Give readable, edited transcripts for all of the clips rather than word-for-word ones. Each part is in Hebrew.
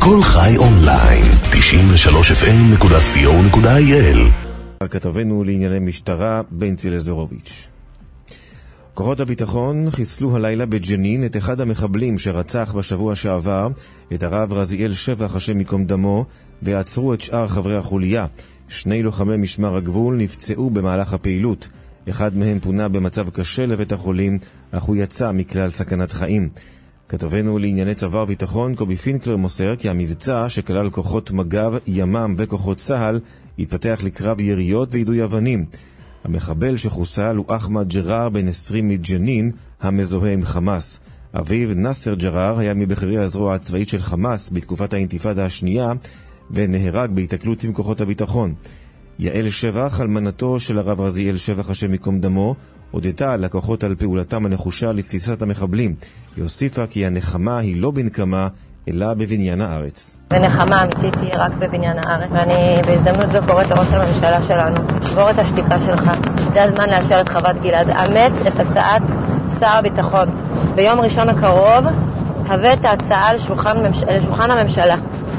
כל חי אונליין, 93fm.co.il. כתבנו לענייני משטרה, בנצי לזרוביץ'. כוחות הביטחון חיסלו הלילה בג'נין את אחד המחבלים שרצח בשבוע שעבר את הרב רזיאל שבח השם מקום דמו, ועצרו את שאר חברי החוליה. 2 לוחמי משמר הגבול נפצעו במהלך הפעילות. אחד מהם פונה במצב קשה לבית החולים, אך הוא יצא מכלל סכנת חיים. כתבנו לענייני צבא וביטחון קובי פינקלר מוסר כי המבצע שכלל כוחות מג"ב, ימ"מ וכוחות צה"ל התפתח לקרב יריות ויידוי אבנים. המחבל שחוסל הוא אחמד ג'רר בן 20 מג'נין, המזוהה עם חמאס. אביו נאסר ג'רר היה מבכירי הזרוע הצבאית של חמאס בתקופת האינתיפאדה השנייה, ונהרג בהיתקלות עם כוחות הביטחון. יעל שבח, אלמנתו של הרב רזיאל שבח השם מקום דמו, הודתה לכוחות על פעולתם הנחושה לתפיסת המחבלים. היא הוסיפה כי הנחמה היא לא בנקמה, אלא בבניין הארץ. ונחמה אמיתית היא רק בבניין הארץ. ואני בהזדמנות זו קוראת לראש הממשלה שלנו, שבור את השתיקה שלך. זה הזמן לאשר את חוות גלעד. אמץ את הצעת שר הביטחון. ביום ראשון הקרוב, הבא את ההצעה על שולחן הממשלה.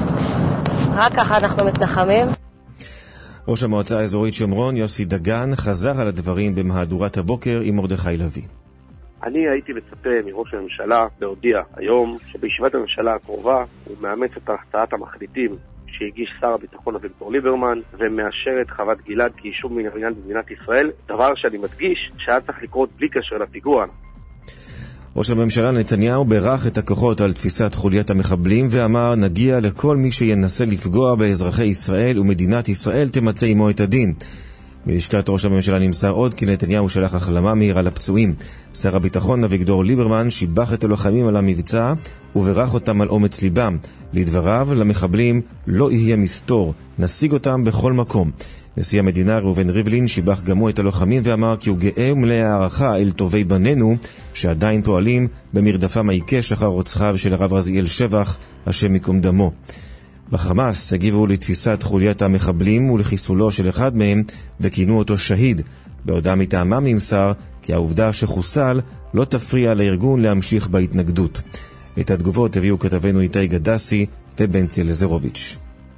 רק ככה אנחנו מתנחמים. ראש המועצה האזורית שומרון, יוסי דגן, חזר על הדברים במהדורת הבוקר עם מרדכי לוי. אני הייתי מצפה מראש הממשלה להודיע היום שבישיבת הממשלה הקרובה הוא מאמץ את הצעת המחליטים שהגיש שר הביטחון אביגדור ליברמן ומאשר את חוות גלעד כיישוב מן המדינה במדינת ישראל, דבר שאני מדגיש שהיה צריך לקרות בלי קשר לפיגוע. ראש הממשלה נתניהו בירך את הכוחות על תפיסת חוליית המחבלים ואמר, נגיע לכל מי שינסה לפגוע באזרחי ישראל ומדינת ישראל תמצא עמו את הדין. מלשכת ראש הממשלה נמסר עוד כי נתניהו שלח החלמה מהירה לפצועים. שר הביטחון אביגדור ליברמן שיבח את הלוחמים על המבצע ובירך אותם על אומץ ליבם. לדבריו, למחבלים לא יהיה מסתור, נשיג אותם בכל מקום. נשיא המדינה ראובן ריבלין שיבח גם הוא את הלוחמים ואמר כי הוא גאה ומלא הערכה אל טובי בנינו שעדיין פועלים במרדפם העיקש אחר רוצחיו של הרב רזיאל שבח השם מקום דמו. בחמאס הגיבו לתפיסת חוליית המחבלים ולחיסולו של אחד מהם וכינו אותו שהיד. בהודעה מטעמם נמסר כי העובדה שחוסל לא תפריע לארגון להמשיך בהתנגדות. את התגובות הביאו כתבנו איתי גדסי ובנצי לזרוביץ'.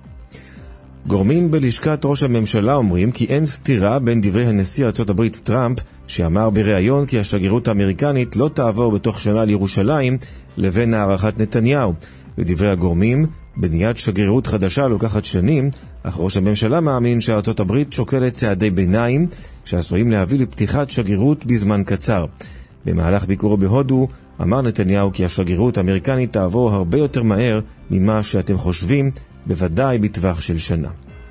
גורמים בלשכת ראש הממשלה אומרים כי אין סתירה בין דברי הנשיא ארצות הברית טראמפ שאמר בריאיון כי השגרירות האמריקנית לא תעבור בתוך שנה לירושלים לבין הערכת נתניהו. לדברי הגורמים, בניית שגרירות חדשה לוקחת שנים, אך ראש הממשלה מאמין שארצות הברית שוקלת צעדי ביניים שעשויים להביא לפתיחת שגרירות בזמן קצר. במהלך ביקורו בהודו אמר נתניהו כי השגרירות האמריקנית תעבור הרבה יותר מהר ממה שאתם חושבים, בוודאי בטווח של שנה.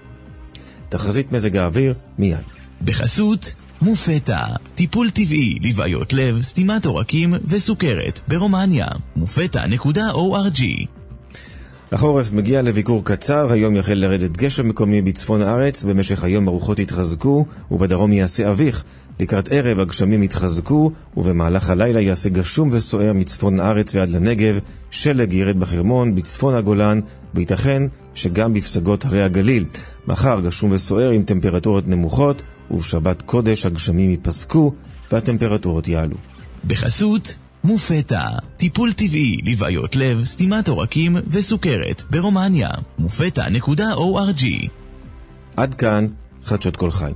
תחזית מזג האוויר מיד. בחסות מופטה, טיפול טבעי לבעיות לב, סתימת עורקים וסוכרת ברומניה. mufeta.org. החורף מגיע לביקור קצר, היום יחל לרדת גשם מקומי בצפון הארץ, במשך היום הרוחות יתחזקו ובדרום יעשה אביך. לקראת ערב הגשמים יתחזקו ובמהלך הלילה יעשה גשום וסוער מצפון הארץ ועד לנגב, שלג ירד בחרמון, בצפון הגולן, וייתכן שגם בפסגות הרי הגליל. מחר גשום וסוער עם טמפרטורות נמוכות, ובשבת קודש הגשמים ייפסקו והטמפרטורות יעלו. בחסות מופטה, טיפול טבעי לבעיות לב, סתימת עורקים וסוכרת ברומניה. mufeta.org. עד כאן חדשות כל חי.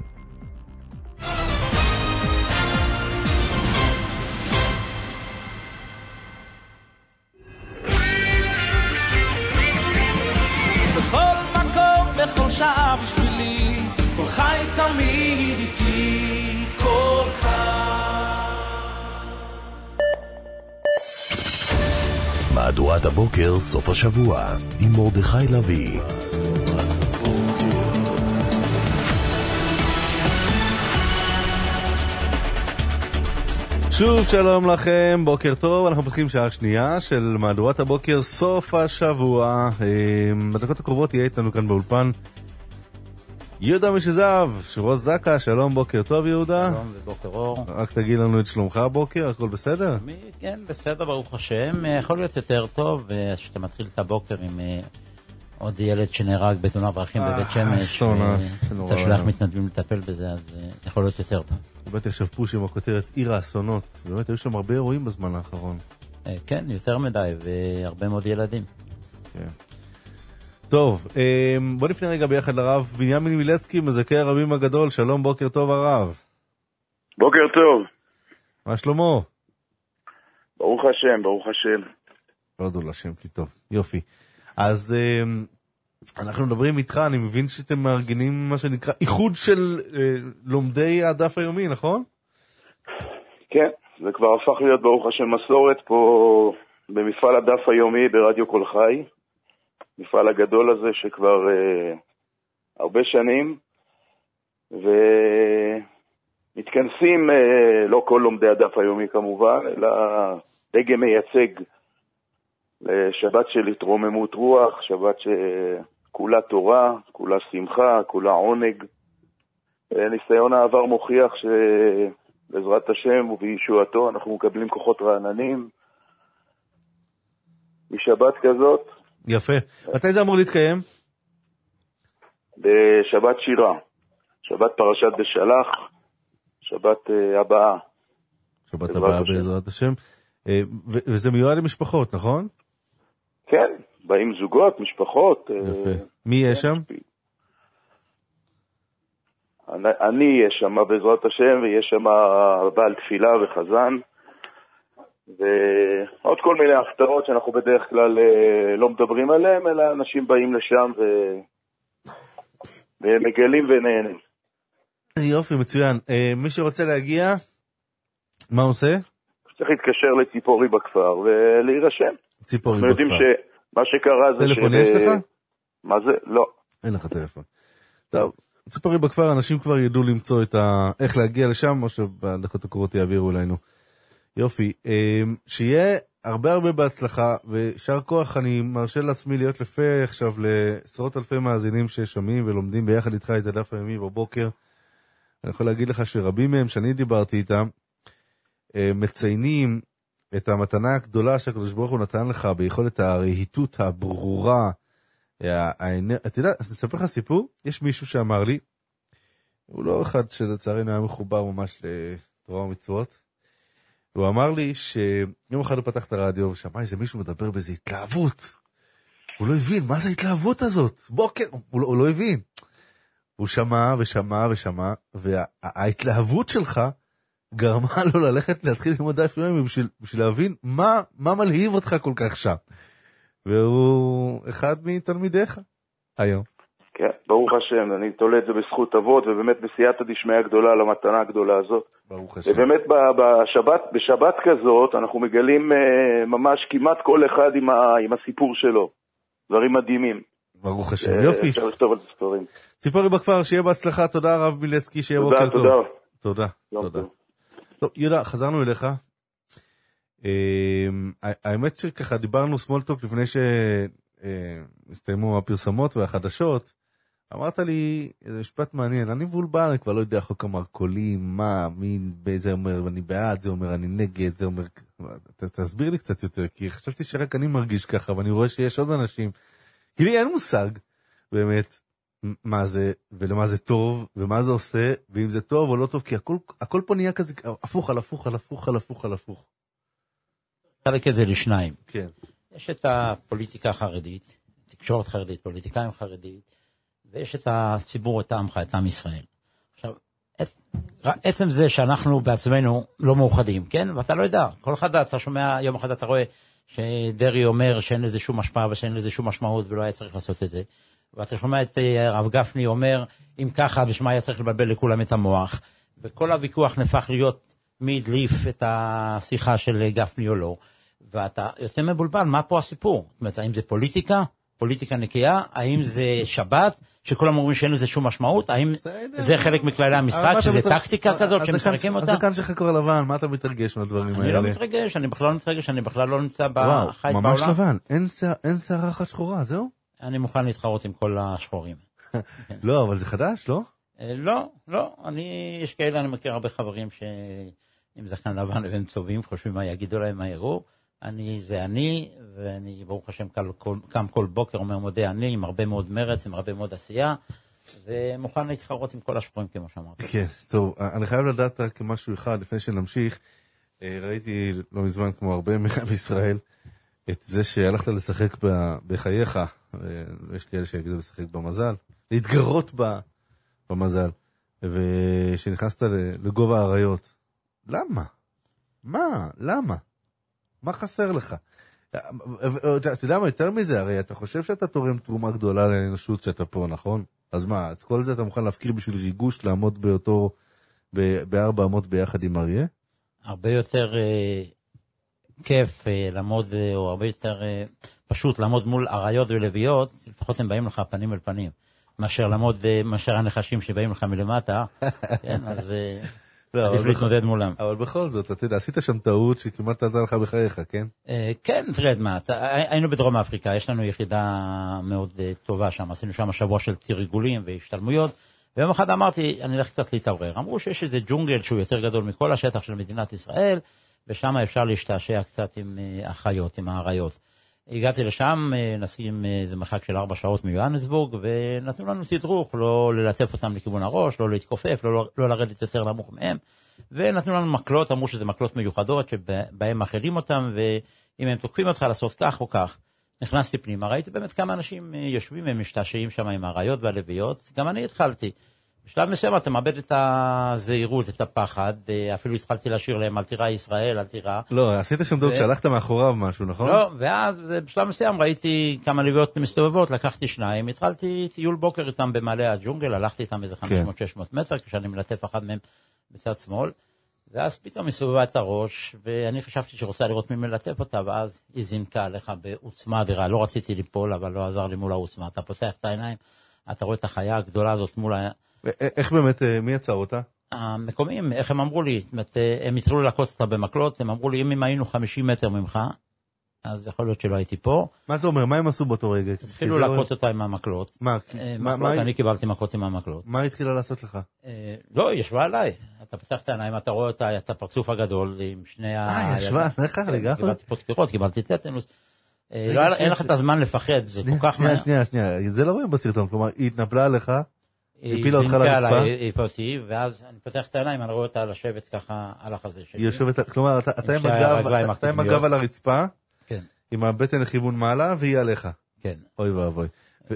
בכל מקום, בכל שעה בשבילי, כל חי תמיד איתי, כל חי. מהדורת הבוקר סוף השבוע עם מרדכי לוי. שוב שלום לכם, בוקר טוב. אנחנו פותחים שעה שנייה של מהדורת הבוקר סוף השבוע. בדקות הקרובות יהיה איתנו כאן באולפן יהודה משזהב, שרוז זקה. שלום, בוקר טוב יהודה. שלום ובוקר אור. רק תגיד לנו את שלומך הבוקר, הכל בסדר? כן, בסדר, ברוך השם. יכול להיות יותר טוב שאתה מתחיל את הבוקר עם עוד ילד שנהרג בתאונת דרכים בבית שמש. אתה שלח מתנדבים לטפל בזה, אז יכול להיות יותר טוב. בטח שבפוש עם הכותרת עיר האסונות. באמת, היו שם הרבה אירועים בזמן האחרון. כן, יותר מדי, והרבה מאוד ילדים. כן. טוב, בוא נפנה רגע ביחד לרב בנימין מילצקי, מזכה הרבים הגדול. שלום, בוקר טוב הרב. בוקר טוב. מה שלמה? ברוך השם, ברוך השם. הודו לשם כי טוב, יופי. אז אנחנו מדברים איתך, אני מבין שאתם מארגנים מה שנקרא איחוד של לומדי הדף היומי, נכון? כן, זה כבר הפך להיות ברוך השם מסורת פה במפעל הדף היומי ברדיו כל חי. מפעל הגדול הזה שכבר הרבה שנים, ומתכנסים לא כל לומדי הדף היומי כמובן, אלא דגם מייצג לשבת של התרוממות רוח, שבת שכולה תורה, כולה שמחה, כולה עונג. ניסיון העבר מוכיח שבעזרת השם ובישועתו אנחנו מקבלים כוחות רעננים בשבת כזאת. יפה. מתי זה אמור להתקיים? בשבת שירה, שבת פרשת בשלח, שבת הבאה. שבת הבאה בעזרת השם. וזה מיועד למשפחות, נכון? כן, באים זוגות, משפחות. יפה. מי יש שם? אני יש שם בעזרת השם, ויש שם בעל תפילה וחזן. ועוד כל מיני הפתעות שאנחנו בדרך כלל לא מדברים עליהם, אלא אנשים באים לשם ומגלים ונהנים. יופי, מצוין. מי שרוצה להגיע, מה עושה? צריך להתקשר לציפורי בכפר ולהירשם. ציפורי בכפר. אנחנו יודעים שמה שקרה זה טלפון יש לך? מה זה? לא. אין לך טלפון. טוב, ציפורי בכפר, אנשים כבר ידעו למצוא איך להגיע לשם, או שבדקות הקרובות יעבירו אלינו. יופי, שיהיה הרבה בהצלחה, ושאר כוח אני מרשה לעצמי להיות לפה עכשיו לעשרות אלפי מאזינים ששומעים ולומדים ביחד איתך את הדף היומי בבוקר. אני יכול להגיד לך שרבים מהם שאני דיברתי איתם, מציינים את המתנה הגדולה שהקדוש ברוך הוא נתן לך ביכולת הרהיטות הברורה. אתה יודע, אני אספר לך סיפור, יש מישהו שאמר לי, הוא לא אחד שלצערנו היה מחובר ממש לתורה ומצוות, הוא אמר לי שיום אחד הוא פתח את הרדיו ושמע איזה מישהו מדבר באיזה התלהבות. הוא לא הבין, מה זה ההתלהבות הזאת? בוקר, הוא לא הבין. הוא שמע ושמע, וההתלהבות שלך גרמה לו ללכת להתחיל ללמוד דף יומי בשביל להבין מה מלהיב אותך כל כך שם. והוא אחד מתלמידיך היום. כן, ברוך השם, אני תולה את זה בזכות אבות, ובאמת בסייעתא דשמיא הגדולה על המתנה הגדולה הזאת. ברוך השם. ובאמת בשבת כזאת אנחנו מגלים ממש כמעט כל אחד עם הסיפור שלו. דברים מדהימים. ברוך השם, יופי. אפשר לכתוב על ספרים. ציפורי בכפר, שיהיה בהצלחה, תודה הרב מילצקי, שיהיה בוקר טוב. תודה. טוב, יהודה, חזרנו אליך. האמת שככה דיברנו סמולטוק לפני שהסתיימו הפרסומות והחדשות. אמרת לי איזה משפט מעניין, אני מבולבל, אני כבר לא יודע חוק המרכולים, מי, זה אומר אני בעד, זה אומר אני נגד, זה אומר, תסביר לי קצת יותר, כי חשבתי שרק אני מרגיש ככה, ואני רואה שיש עוד אנשים, כי לי אין מושג באמת מה זה, ולמה זה טוב, ומה זה עושה, ואם זה טוב או לא טוב, כי הכל פה נהיה כזה, הפוך על הפוך על הפוך על הפוך על הפוך. חלק את זה לשניים. כן. יש את הפוליטיקה החרדית, תקשורת חרדית, פוליטיקאים חרדית, ויש את הציבור, את העמך, את עם ישראל. עכשיו, עצם זה שאנחנו בעצמנו לא מאוחדים, כן? ואתה לא יודע, כל אחד אתה שומע, יום אחד אתה רואה שדרי אומר שאין לזה שום השפעה ושאין לזה שום משמעות ולא היה צריך לעשות את זה. ואתה שומע את הרב גפני אומר, אם ככה, בשמה היה צריך לבלבל לכולם את המוח. וכל הוויכוח נפח להיות מי הדליף את השיחה של גפני או לא. ואתה יוצא מבולבל, מה פה הסיפור? זאת אומרת, האם זה פוליטיקה נקייה, האם זה שבת, שכולם אומרים שאין לזה שום משמעות, האם זה חלק מכללי המשחק, שזה טקטיקה כזאת שמשחקים אותה? אז זה כאן שלך כבר לבן, מה אתה מתרגש מהדברים האלה? אני לא מתרגש, אני בכלל לא נמצא בחי בעולם. ממש לבן, אין שערה אחת שחורה, זהו? אני מוכן להתחרות עם כל השחורים. לא, אבל זה חדש, לא? לא, יש כאלה, אני מכיר הרבה חברים שעם זקן לבן והם צובעים, חושבים מה יגידו להם, מה יראו. אני, ואני ברוך השם קם כל בוקר אומר מודה אני, עם הרבה מאוד מרץ, עם הרבה מאוד עשייה, ומוכן להתחרות עם כל השחורים כמו שאמרתי. כן, טוב, אני חייב לדעת רק משהו אחד לפני שנמשיך. ראיתי לא מזמן כמו הרבה בישראל, את זה שהלכת לשחק בחייך, ויש כאלה שיגידו לשחק במזל, להתגרות במזל, ושנכנסת לגובה האריות. למה? למה? מה חסר לך? אתה יודע מה יותר מזה? הרי אתה חושב שאתה תורם תרומה גדולה לאנושות שאתה פה, נכון? אז מה, את כל זה אתה מוכן להפקיר בשביל ריגוש לעמוד באותו, בארבע אמות ביחד עם אריה? הרבה יותר כיף לעמוד, או הרבה יותר פשוט לעמוד מול אריות ולוויות, לפחות הם באים לך פנים אל פנים, מאשר הנחשים שבאים לך מלמטה, כן, אז עדיף להתמודד מולם. אבל בכל זאת, אתה יודע, עשית שם טעות שכמעט עלתה לך בחייך, כן? כן, תרד מה, היינו בדרום אפריקה, יש לנו יחידה מאוד טובה שם, עשינו שם שבוע של תרגולים והשתלמויות, ויום אחד אמרתי, אני אלך קצת להתעורר. אמרו שיש איזה ג'ונגל שהוא יותר גדול מכל השטח של מדינת ישראל, ושם אפשר להשתעשע קצת עם החיות, עם האריות. הגעתי לשם, נסעים איזה מרחק של 4 שעות מיוהנסבורג, ונתנו לנו תדרוך, לא ללטף אותם לכיוון הראש, לא להתכופף, לא לרדת יותר נמוך מהם, ונתנו לנו מקלות, אמרו שזה מקלות מיוחדות, שבהם מאכילים אותם, ואם הם תוקפים אותך לעשות כך או כך. נכנסתי פנימה, ראיתי באמת כמה אנשים יושבים, הם משתעשעים שם עם האריות והלוויות, גם אני התחלתי. בשלב מסוים אתה מאבד את הזהירות, את הפחד, אפילו התחלתי לשיר להם, אל תירא ישראל, אל תירא. לא, עשית שם דוד שהלכת מאחוריו משהו, נכון? לא, ואז בשלב מסוים ראיתי כמה לוויות מסתובבות, לקחתי 2, התחלתי טיול בוקר איתם במעלה הג'ונגל, הלכתי איתם איזה 500-600 מטר, כשאני מלטף אחד מהם בצד שמאל, ואז פתאום מסובבה את הראש, ואני חשבתי שרוצה לראות מי מלטף אותה, ואז היא זינקה עליך בעוצמה אדירה, לא רציתי ליפול, אבל לא עזר לי מול העוצמה, אתה פותח את העיניים, אתה רואה את החיה הגדולה הזאת מול איך באמת, מי יצר אותה? המקומיים, איך הם אמרו לי, הם התחילו לקוץ אותה במקלות, הם אמרו לי, אם היינו 50 מטר ממך, אז יכול להיות שלא הייתי פה. מה זה אומר? מה הם עשו באותו רגע? התחילו לקוץ אותה עם המקלות. מה? אני קיבלתי מקלות עם המקלות. מה התחילה לעשות לך? לא, היא ישבה עליי. אתה פתח את העיניים, אתה רואה אותה, את הפרצוף הגדול עם שני ישבה, איך לגמרי? קיבלתי פה דקירות, קיבלתי טטנוס. אין לך את הזמן לפחד, זה כל כך מהר. שנייה, זה לא רואים בסרטון, כלומר, היא התנפלה עליך, הפילה אותך לרצפה. היא הפילה אותי, ואז אני פותח את העיניים, אני רואה אותה לשבת ככה על החזה שלי. היא יושבת, כלומר, אתה עם הגב על הרצפה, עם הבטן לכיוון מעלה, והיא עליך. כן. אוי ואבוי.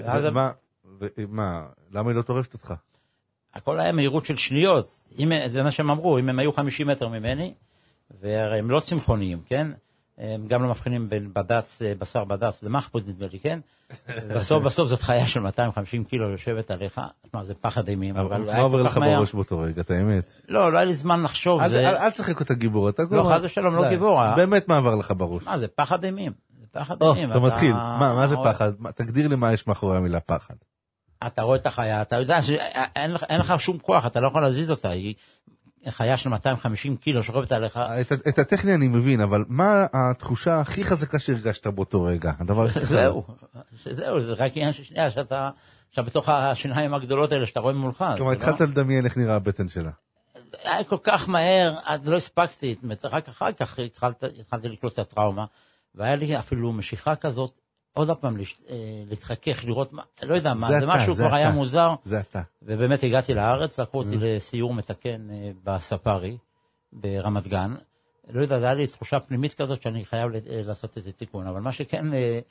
מה, למה היא לא טורפת אותך? הכל היה מהירות של שניות. זה מה שהם אמרו, אם הם היו 50 מטר ממני, והם לא צמחוניים, כן? הם גם לא מבחינים בין בד"ץ, בשר בד"ץ, למחפוד נדמה לי, כן? בסוף זאת חיה של 250 קילו יושבת עליך, זה פחד אימים. מה עובר לך בראש באותו רגע, את האמת? לא היה לי זמן לחשוב. אל תשחק אותה גיבור, אתה לא, חס ושלום, לא גיבור. באמת מה עבר לך בראש? מה, זה פחד אימים. אתה מתחיל, מה זה פחד? תגדיר לי מה יש מאחורי המילה פחד. אתה רואה את החיה, אתה יודע שאין לך שום כוח, אתה לא יכול להזיז אותה, היא חיה של 250 קילו שוכבת עליך. את הטכני אני מבין, אבל מה התחושה הכי חזקה שהרגשת באותו רגע? הדבר הכי חזק. זהו, זה רק עניין של שנייה, שאתה בתוך השיניים הגדולות האלה שאתה רואה מולך. כלומר, התחלת לדמיין איך נראה הבטן שלה. היה כל כך מהר, לא הספקתי, רק אחר כך התחלתי לקלוט את הטראומה, והיה לי אפילו משיכה כזאת, עוד פעם להתחכך, לראות מה, לא יודע מה, זה משהו כבר היה מוזר. זה אתה. ובאמת הגעתי לארץ, לקחו אותי לסיור מתקן בספארי, ברמת גן. לא יודע, זה היה לי תחושה פנימית כזאת שאני חייב לעשות איזה תיקון, אבל מה שכן,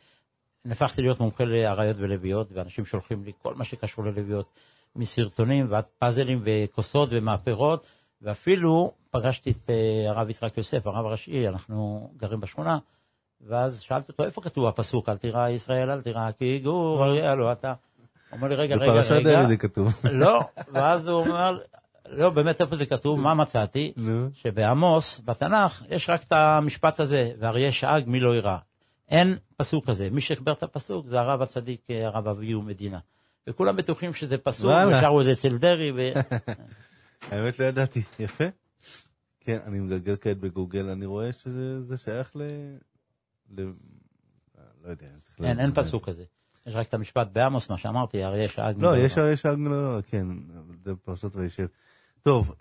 נפחתי להיות מומחה לאריות ולוויות, ואנשים שולחים לי כל מה שקשור ללוויות, מסרטונים ועד פאזלים וכוסות ומאפרות, ואפילו פגשתי את הרב יצחק יוסף, הרב הראשי, אנחנו גרים בשכונה, ואז שאלתי אותו, איפה כתוב הפסוק, אל תירא ישראל, אל תירא כי גור, לא, אתה אומר לי, רגע. בפרשת דרעי זה כתוב. לא, ואז הוא אומר, לא, באמת איפה זה כתוב, מה מצאתי? שבעמוס, בתנ"ך, יש רק את המשפט הזה, ואריה שאג מי לא ירא. אין פסוק כזה, מי שהחבר את הפסוק זה הרב הצדיק, הרב אביהו מדינה. וכולם בטוחים שזה פסוק, ושארו את זה אצל דרעי. האמת לא ידעתי, יפה. כן, אני מגלגל כעת בגוגל, אני רואה שזה שייך לא יודע. אין פסוק כזה. יש רק את המשפט בעמוס, מה שאמרתי, אריה שאג. לא, יש אריה שאג, כן, זה פרשות וישב. טוב,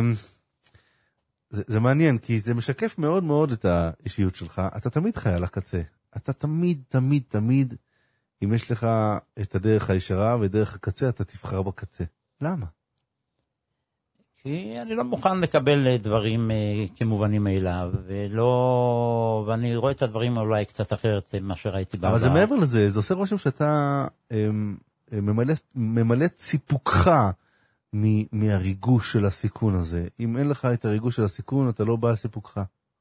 זה מעניין, כי זה משקף מאוד מאוד את האישיות שלך. אתה תמיד חי על הקצה. אתה תמיד, אם יש לך את הדרך הישרה ודרך הקצה, אתה תבחר בקצה. למה? כי אני לא מוכן לקבל דברים כמובנים מאליו, ואני רואה את הדברים אולי קצת אחרת ממה שראיתי בעבר. אבל זה מעבר לזה, זה עושה רושם שאתה ממלא ציפוקך מהריגוש של הסיכון הזה. אם אין לך את הריגוש של הסיכון, אתה לא בא על סיפוקך.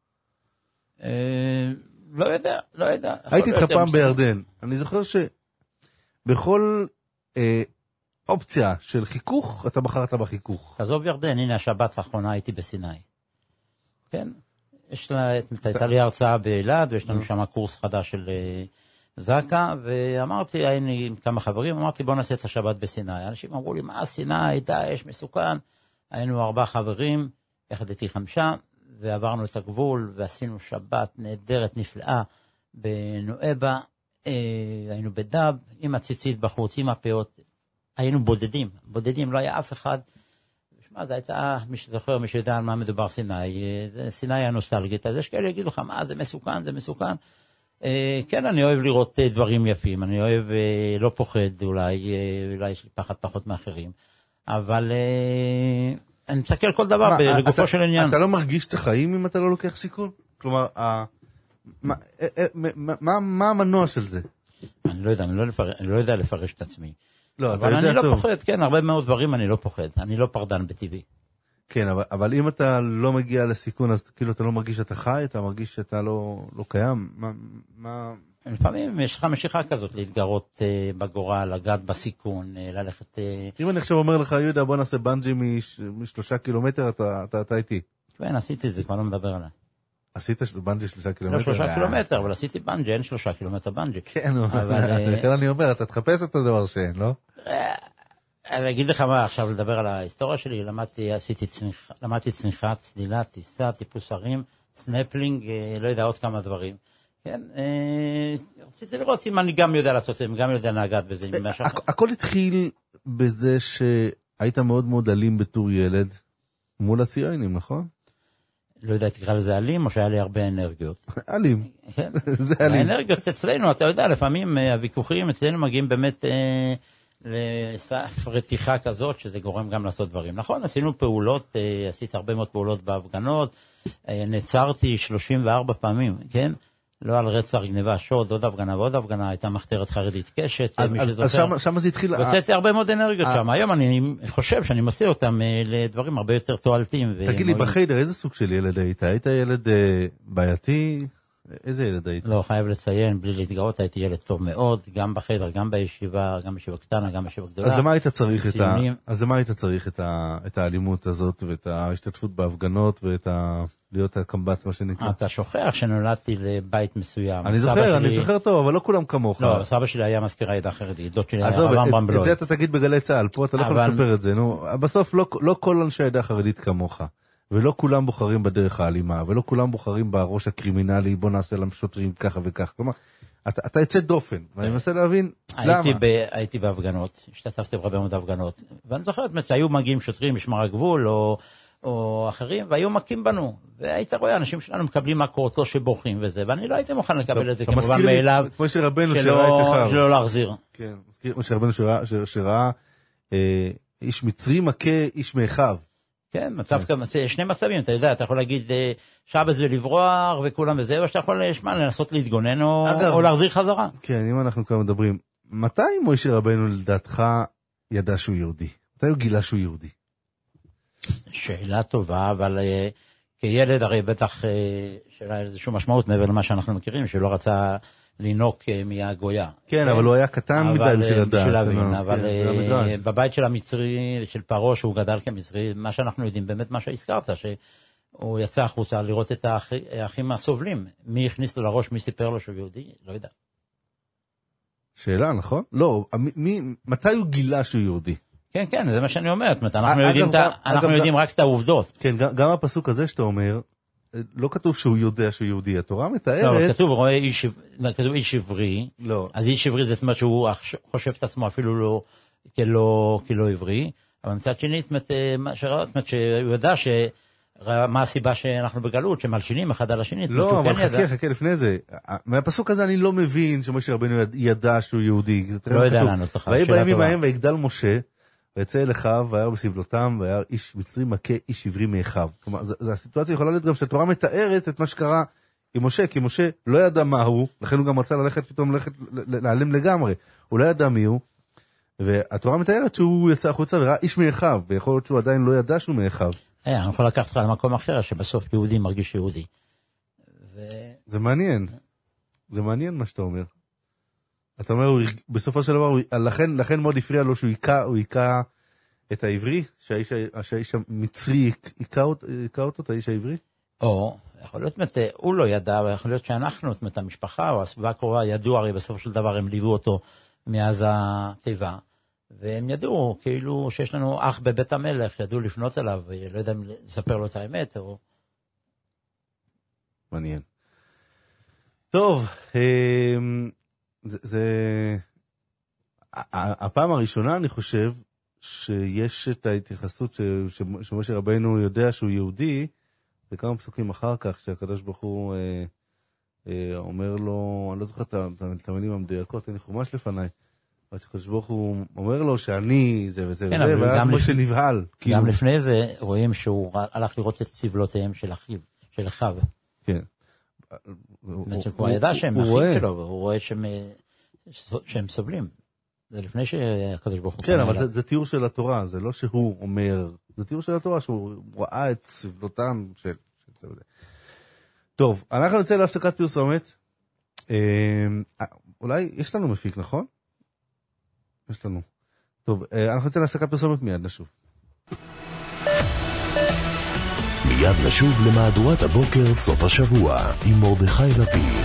לא יודע. הייתי איתך פעם בירדן. אני זוכר שבכל אופציה של חיכוך, אתה בחרת בחיכוך. עזוב ירדן, הנה השבת האחרונה הייתי בסיני. כן? הייתה לי הרצאה באילת, ויש לנו שם קורס חדש של זקה, ואמרתי, היינו עם כמה חברים, אמרתי בוא נעשה את השבת בסיני. אנשים אמרו לי, מה סיני, דאעש, מסוכן. היינו 4 חברים, יחד איתי 5, ועברנו את הגבול, ועשינו שבת נהדרת, נפלאה, בנואבה, היינו בדאב, עם הציצית בחוץ, עם הפאות, היינו בודדים, לא היה אף אחד. שמע, זה הייתה, מי שזוכר, מי שיודע על מה מדובר סיני, סיני היה נוסטלגית, אז יש כאלה יגידו לך, מה, זה מסוכן. כן, אני אוהב לראות דברים יפים, אני אוהב, לא פוחד, אולי יש לי פחד פחות מאחרים, אבל אני מסתכל כל דבר לגופו של עניין. אתה לא מרגיש את החיים אם אתה לא לוקח סיכון? כלומר, מה המנוע של זה? אני לא יודע לפרש את עצמי. לא, אבל אני לא פוחד, כן, הרבה מאוד דברים אני לא פוחד, אני לא פרדן בטבעי. כן, אבל אם אתה לא מגיע לסיכון, אז כאילו אתה לא מרגיש שאתה חי, אתה מרגיש שאתה לא קיים, מה... לפעמים יש לך משיכה כזאת להתגרות בגורל, לגעת בסיכון, ללכת... אם אני עכשיו אומר לך, יהודה, בוא נעשה בנג'י מ3 קילומטר, אתה איתי. כן, עשיתי זה, כבר לא מדבר עליי. עשית בנג'י 3 קילומטר? לא 3 קילומטר, אבל עשיתי בנג'י, אין 3 קילומטר בנג'י. כן, לכן אני אומר, אתה תחפש את הדבר שאין, לא? אני אגיד לך מה, עכשיו לדבר על ההיסטוריה שלי, למדתי צניחה, צלילה, טיסה, טיפוס הרים, סנפלינג, לא יודע, עוד כמה דברים. כן, רציתי לראות אם אני גם יודע לעשות את זה, גם יודע להגעת בזה. הכל התחיל בזה שהיית מאוד מאוד אלים בתור ילד מול הציונים, נכון? לא יודע, תקרא לזה אלים, או שהיה לי הרבה אנרגיות. אלים, זה אלים. האנרגיות אצלנו, אתה יודע, לפעמים הוויכוחים אצלנו מגיעים באמת לסף רתיחה כזאת, שזה גורם גם לעשות דברים. נכון, עשינו פעולות, עשית הרבה מאוד פעולות בהפגנות, נצרתי 34 פעמים, כן? לא על רצח, גניבה, שוד, עוד הפגנה ועוד הפגנה, הייתה מחתרת חרדית קשת. אז שם זה התחיל... ועשיתי הרבה מאוד אנרגיות שם. היום אני חושב שאני מוציא אותם לדברים הרבה יותר תועלתיים. תגיד לי, בחדר, איזה סוג של ילד היית? היית ילד בעייתי? איזה ילד היית? לא, חייב לציין, בלי להתגאות, הייתי ילד טוב מאוד, גם בחדר, גם בישיבה, גם בישיבה קטנה, גם בישיבה גדולה. אז למה היית צריך את האלימות הזאת, ואת ההשתתפות בהפגנות, ואת להיות הקמב"ץ, מה שנקרא? אתה שוכח שנולדתי לבית מסוים. אני זוכר טוב, אבל לא כולם כמוך. לא, סבא שלי היה מזכיר העדה החרדית, דוד שלי היה רבם רמבלוי. את זה אתה תגיד בגלי צה"ל, פה אתה לא יכול לספר את זה, נו. בסוף לא כל אנשי העדה החרדית כמוך. ולא כולם בוחרים בדרך האלימה, ולא כולם בוחרים בראש הקרימינלי, בוא נעשה להם שוטרים ככה וכך. כלומר, אתה יצא דופן, ואני מנסה להבין למה. הייתי בהפגנות, השתתפתי בהרבה מאוד הפגנות, ואני זוכרת, היו מגיעים שוטרים משמר הגבול, או אחרים, והיו מכים בנו, והיית רואה, אנשים שלנו מקבלים מכות שבורחים וזה, ואני לא הייתי מוכן לקבל את זה כמובן מאליו, שלא להחזיר. כן, כמו שרבנו שראה, איש מצרי מכה איש מאחיו. כן, שני מצבים, אתה יודע, אתה יכול להגיד שבז ולברוח וכולם וזה, או שאתה יכול לנסות להתגונן או להחזיר חזרה. כן, אם אנחנו כאן מדברים, מתי משה רבנו לדעתך ידע שהוא יהודי? מתי הוא גילה שהוא יהודי? שאלה טובה, אבל כילד הרי בטח שאלה איזושהי משמעות מעבר למה שאנחנו מכירים, שלא רצה לינוק מהגויה. כן, אבל הוא היה קטן מדי בשביל לדעת. אבל בבית של המצרי, של פרעה, שהוא גדל כמצרי, מה שאנחנו יודעים, באמת מה שהזכרת, שהוא יצא החוצה לראות את האחים הסובלים. מי הכניס לו לראש, מי סיפר לו שהוא יהודי? לא יודע. שאלה, נכון? לא, מתי הוא גילה שהוא יהודי? כן, כן, זה מה שאני אומר. אנחנו יודעים רק את העובדות. כן, גם הפסוק הזה שאתה אומר, לא כתוב שהוא יודע שהוא יהודי, התורה מתארת... לא, כתוב איש עברי, אז איש עברי זה זאת שהוא חושב את עצמו אפילו כלא עברי, אבל מצד שני, שהוא יודע מה הסיבה שאנחנו בגלות, שמלשינים אחד על השני. לא, אבל חכה לפני זה. מהפסוק הזה אני לא מבין שמשה רבנו ידע שהוא יהודי. לא יודע לענות לך. ויהי בימים ההם ויגדל משה, ויצא אל אחיו, וירא בסבלותם, וירא איש מצרי מכה איש עברי מאחיו. כלומר, הסיטואציה יכולה להיות גם שהתורה מתארת את מה שקרה עם משה, כי משה לא ידע מה הוא, לכן הוא גם רצה פתאום להיעלם לגמרי. הוא לא ידע מי הוא, והתורה מתארת שהוא יצא החוצה וראה איש מאחיו, ויכול להיות שהוא עדיין לא ידע שהוא מאחיו. אני יכול לקחת לך למקום אחר, שבסוף יהודי מרגיש יהודי. זה מעניין. זה מעניין מה שאתה אומר. אתה אומר, בסופו של דבר, לכן מאוד הפריע לו שהוא היקע את העברי, שהאיש המצרי היקע אותו, את האיש העברי? או, יכול להיות, הוא לא ידע, ויכול להיות שאנחנו, את המשפחה או הסביבה הקרובה, ידעו, הרי בסופו של דבר הם ליוו אותו מאז הטבע, והם ידעו, כאילו שיש לנו אח בבית המלך, ידעו לפנות אליו, ולא יודע לספר לו את האמת, או... מעניין. טוב, הפעם הראשונה אני חושב שיש את ההתייחסות שמשה רבינו יודע שהוא יהודי, וכמה פסוקים אחר כך שהקדוש ברוך הוא אומר לו, אני לא זוכר את המילים המדויקות, אין לי חומש לפניי, אבל שהקדוש ברוך הוא אומר לו שאני זה וזה וזה, ואז משה נבהל. גם לפני זה רואים שהוא הלך לראות את סבלותיהם של אחיו. כן. הוא ידע שהם אחים שלו, והוא רואה שהם סובלים. זה לפני שהקדוש ברוך הוא... כן, אבל זה תיאור של התורה, זה לא שהוא אומר, זה תיאור של התורה, שהוא ראה את סבלותם של זה וזה. טוב, אנחנו נצא להפסקת פרסומת. אולי יש לנו מפיק, נכון? יש לנו. טוב, אנחנו נצא להפסקת פרסומת, מיד נשוב. מיד נשוב למהדורת הבוקר סוף השבוע עם מרדכי לוי.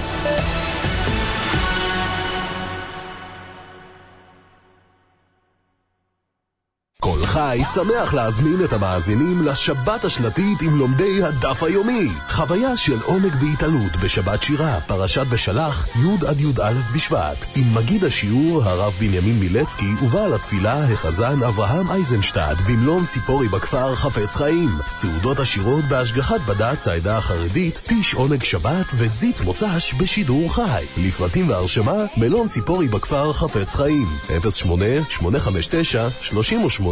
כל חי שמח להזמין את המאזינים לשבת השנתית עם לומדי הדף היומי. חוויה של עונג והתעלות בשבת שירה, פרשת בשלח, י' עד י"א בשבט. עם מגיד השיעור הרב בנימין מילצקי ובעל התפילה החזן אברהם אייזנשטט במלון ציפורי בכפר חפץ חיים. סעודות השירות בהשגחת בד"ץ העדה החרדית, טיש עונג שבת וזיץ מוצ"ש בשידור חי. לפרטים והרשמה מלון ציפורי בכפר חפץ חיים 08-859-3888.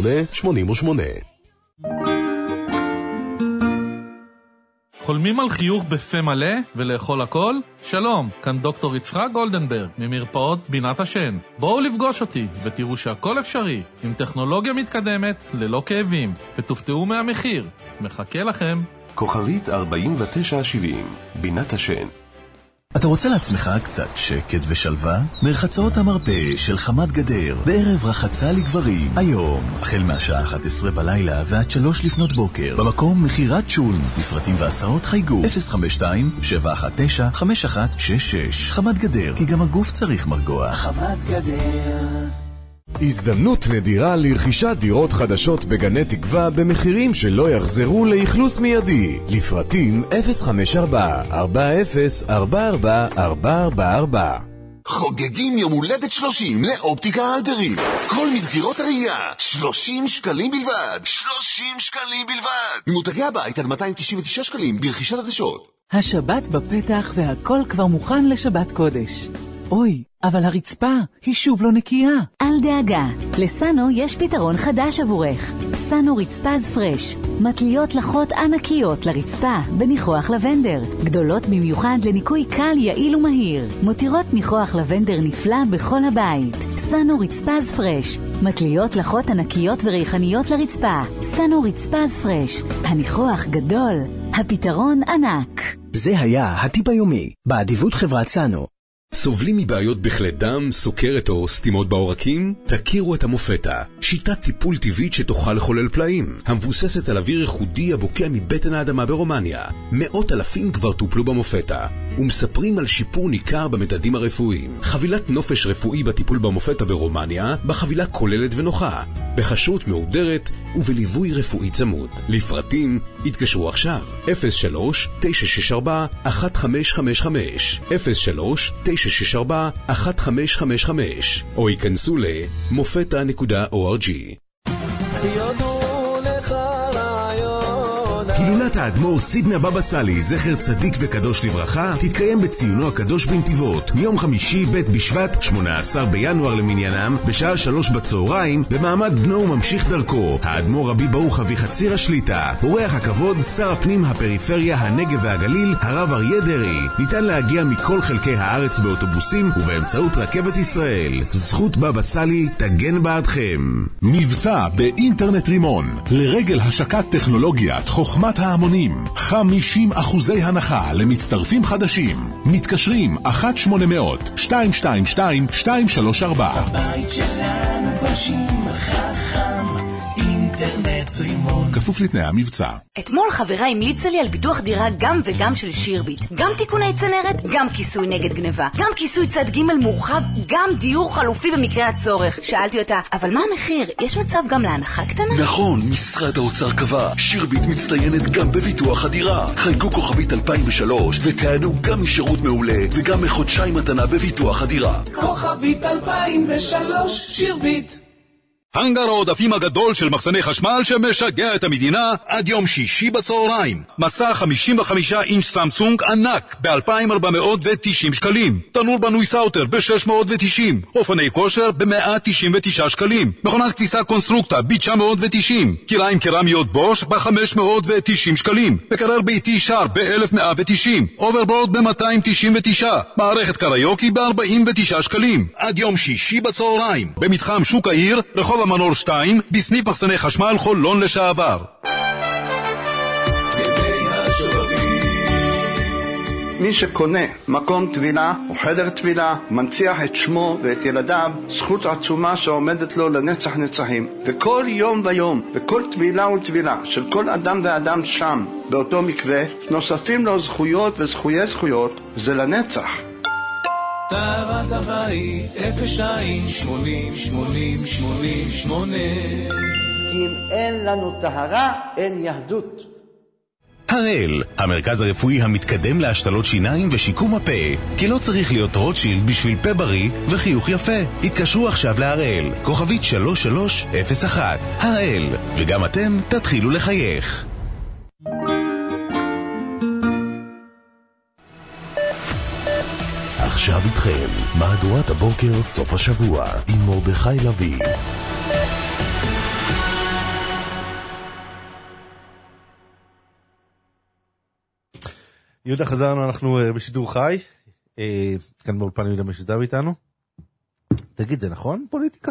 חולמים על חיוך בפה מלא ולאכול הכל? שלום, כאן דוקטור יצחק גולדנברג ממרפאות בינת השן. בואו לפגוש אותי ותראו שהכל אפשרי עם טכנולוגיה מתקדמת ללא כאבים, ותופתעו מהמחיר. מחכה לכם. כוכבית 4970, בינת השן. אתה רוצה לעצמך קצת שקט ושלווה? מרחצאות המרפא של חמת גדר, בערב רחצה לגברים. היום, החל מהשעה 11 בלילה ועד 3 לפנות בוקר, במקום מחירת שולן. מפרטים והסעות חייגו 052-719-5166. חמת גדר, כי גם הגוף צריך מרגוע. חמת גדר. הזדמנות נדירה לרכישת דירות חדשות בגני תקווה במחירים שלא יחזרו לאכלוס מיידי. לפרטים 054-404444. חוגגים יום הולדת 30 לאופטיקה הלפרין. כל מסגרות הראייה 30 שקלים בלבד. 30 שקלים בלבד. ממותגי הבית עד 299 שקלים ברכישת עדשות. השבת בפתח והכל כבר מוכן לשבת קודש. אוי, אבל הרצפה היא שוב לא נקייה. אל דאגה, לסנו יש פתרון חדש עבורך. סנו רצפה פרש, מטליות לחות ענקיות לרצפה בניחוח לבנדר, גדולות במיוחד לניקוי קל, יעיל ומהיר, מותירות ניחוח לבנדר נפלא בכל הבית. סנו רצפה פרש, מטליות לחות ענקיות וריחניות לרצפה. סנו רצפה פרש, הניחוח גדול, הפתרון ענק. זה היה הטיפ היומי, באדיבות חברת סנו. סובלים מבעיות בכלי דם, סוכרת או סתימות בעורקים? תכירו את המופטה, שיטת טיפול טבעית שתוכל לחולל פלאים, המבוססת על אוויר ייחודי הבוקע מבטן האדמה ברומניה. 100,000 כבר טופלו במופטה, ומספרים על שיפור ניכר במדדים הרפואיים. חבילת נופש רפואי בטיפול במופטה ברומניה, בחבילה כוללת ונוחה, בחשרות מהודרת ובליווי רפואי צמוד. לפרטים, התקשרו עכשיו 03-964-1555 03-964-1555 או ייכנסו למופתה.org. גילולת האדמו"ר סידנה בבא סאלי, זכר צדיק וקדוש לברכה, תתקיים בציונו הקדוש בנתיבות, מיום חמישי ב' בשבט, 18 בינואר למניינם, בשעה 3 בצהריים, במעמד בנו וממשיך דרכו, האדמו"ר רבי ברוך אביחציר השליטה. אורח הכבוד, שר הפנים הפריפריה, הנגב והגליל, הרב אריה דרעי. ניתן להגיע מכל חלקי הארץ באוטובוסים ובאמצעות רכבת ישראל. זכות בבא סאלי תגן בעדכם. מבצע באינטרנט רימון, לרגל השקת טכנולוגיית חוכמת ההמונים, 50% הנחה למצטרפים חדשים. מתקשרים 1-800-222-234. הבית שלנו פשים חכם, אינטרנט רימון. כפוף לתנאי המבצע. אתמול חברה המליצה לי על ביטוח דירה גם וגם של שירביט. גם תיקוני צנרת, גם כיסוי נגד גניבה, גם כיסוי צד ג' מורחב, גם דיור חלופי במקרה הצורך. שאלתי אותה, אבל מה המחיר? יש מצב גם להנחה קטנה? נכון, משרד האוצר קבע. שירביט מצטיינת גם בביטוח הדירה. חייגו כוכבית 2003 וכהנו גם משירות מעולה וגם מחודשיים מתנה בביטוח הדירה. כוכבית 2003, שירביט. הנגר העודפים הגדול של מחסני חשמל שמשגע את המדינה עד יום שישי בצהריים. מסע 55 אינץ' סמסונג ענק ב-2,490 שקלים. תנור בנוי סאוטר ב-690. אופני כושר ב-199 שקלים. מכונת כביסה קונסטרוקטה ב-990. כיריים קרמיות בוש ב-590 שקלים. מקרר ביתי שר ב-1,190. אוברבורד ב-299. מערכת קריוקי ב-49 שקלים. עד יום שישי בצהריים. במתחם שוק העיר, רחוב המנור 2, בסניף מחסני חשמל חולון לשעבר. מי שקונה מקום טבילה או חדר טבילה מנציח את שמו ואת ילדיו, זכות עצומה שעומדת לו לנצח נצחים. וכל יום ויום וכל טבילה וטבילה של כל אדם ואדם שם באותו מקרה נוספים לו זכויות וזכויות, זה לנצח. טהרת הבית 02-80-80-88. כי אם אין לנו טהרה, אין יהדות. הראל, המרכז הרפואי המתקדם להשתלות שיניים ושיקום הפה, כי לא צריך להיות רוטשילד בשביל פה בריא וחיוך יפה. התקשרו עכשיו להראל, כוכבית 3301. הראל, וגם אתם תתחילו לחייך. עכשיו איתכם, מהדורת הבוקר סוף השבוע עם מרדכי לוי. יהודה, חזרנו, אנחנו בשידור חי. כאן באולפן יהודה משזב איתנו. תגיד, זה נכון פוליטיקה?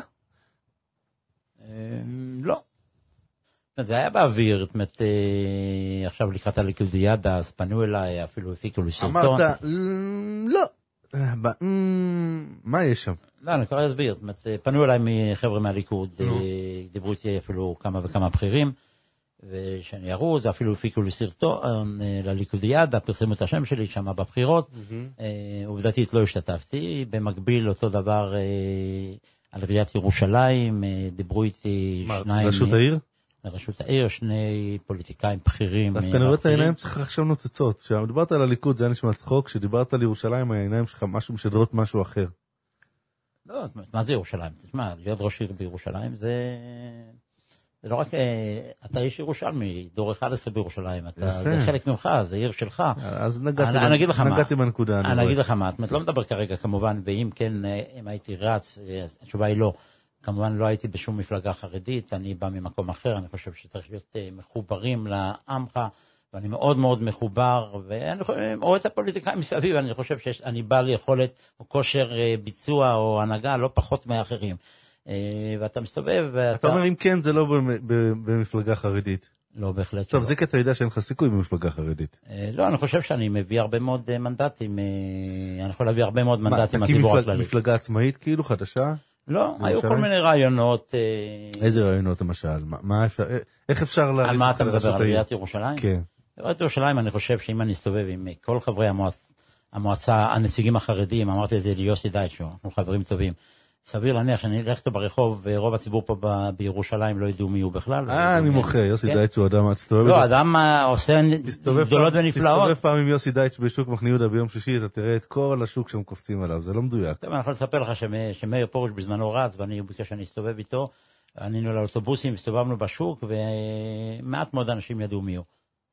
לא. זה היה באוויר, זאת אומרת, עכשיו לקראת הליכודיאדה, אז פנו אליי, אפילו הפיקו לי סרטון. אמרת, לא. מה יש שם? לא, אני כבר אסביר, זאת אומרת, פנו אליי מחבר'ה מהליכוד, דיברו איתי אפילו כמה וכמה בכירים, ושאני ארוז, אפילו הפיקו לי סרטון לליכודיאדה, פרסמו את השם שלי שם בבחירות, עובדתית לא השתתפתי, במקביל אותו דבר על עיריית ירושלים, דיברו איתי שניים... רשות העיר? לרשות העיר, שני פוליטיקאים בכירים. דווקא אני רואה את העיניים שלך עכשיו נוצצות. כשדיברת על הליכוד זה היה נשמע צחוק, כשדיברת על ירושלים העיניים שלך משהו משדרות משהו אחר. לא, מה זה ירושלים? תשמע, להיות ראש עיר בירושלים זה לא רק, אתה איש ירושלמי, דור 11 בירושלים, זה חלק ממך, זה עיר שלך. אז נגעתי בנקודה. אני אגיד לך מה, לא מדבר כרגע כמובן, ואם כן, אם הייתי רץ, התשובה היא לא. כמובן לא הייתי בשום מפלגה חרדית, אני בא ממקום אחר, אני חושב שצריך להיות מחוברים לעמך, ואני מאוד מאוד מחובר, ואני רואה את הפוליטיקאים מסביב, אני חושב שאני בא ליכולת או כושר ביצוע או הנהגה לא פחות מאחרים. ואתה מסתובב אתה אומר אם כן זה לא במפלגה חרדית. לא, בהחלט. טוב, זה כי אתה יודע שאין לך סיכוי במפלגה חרדית. לא, אני חושב שאני מביא הרבה מאוד מנדטים, אני יכול להביא הרבה מאוד מנדטים מהציבור הכללי. מפלגה עצמאית כאילו חדשה? לא, היו כל מיני רעיונות. איזה רעיונות למשל? איך אפשר להריץ? על מה אתה מדבר? על עיריית ירושלים? כן. עיריית ירושלים, אני חושב שאם אני אסתובב עם כל חברי המועצה, הנציגים החרדים, אמרתי את זה ליוסי דייטש, אנחנו חברים טובים. סביר להניח שאני אלך איתו ברחוב, ורוב הציבור פה בירושלים לא ידעו מי הוא בכלל. אני מוחה, יוסי דייטש הוא אדם תסתובב. לא, אדם עושה גדולות ונפלאות. תסתובב פעם עם יוסי דייטש בשוק מחנה יהודה ביום שישי, אתה תראה את כל השוק שהם קופצים עליו, זה לא מדויק. אני יכול לספר לך שמאיר פרוש בזמנו רץ, ואני ביקש שאני אסתובב איתו, ענינו לאוטובוסים, הסתובבנו בשוק, ומעט מאוד אנשים ידעו מי הוא.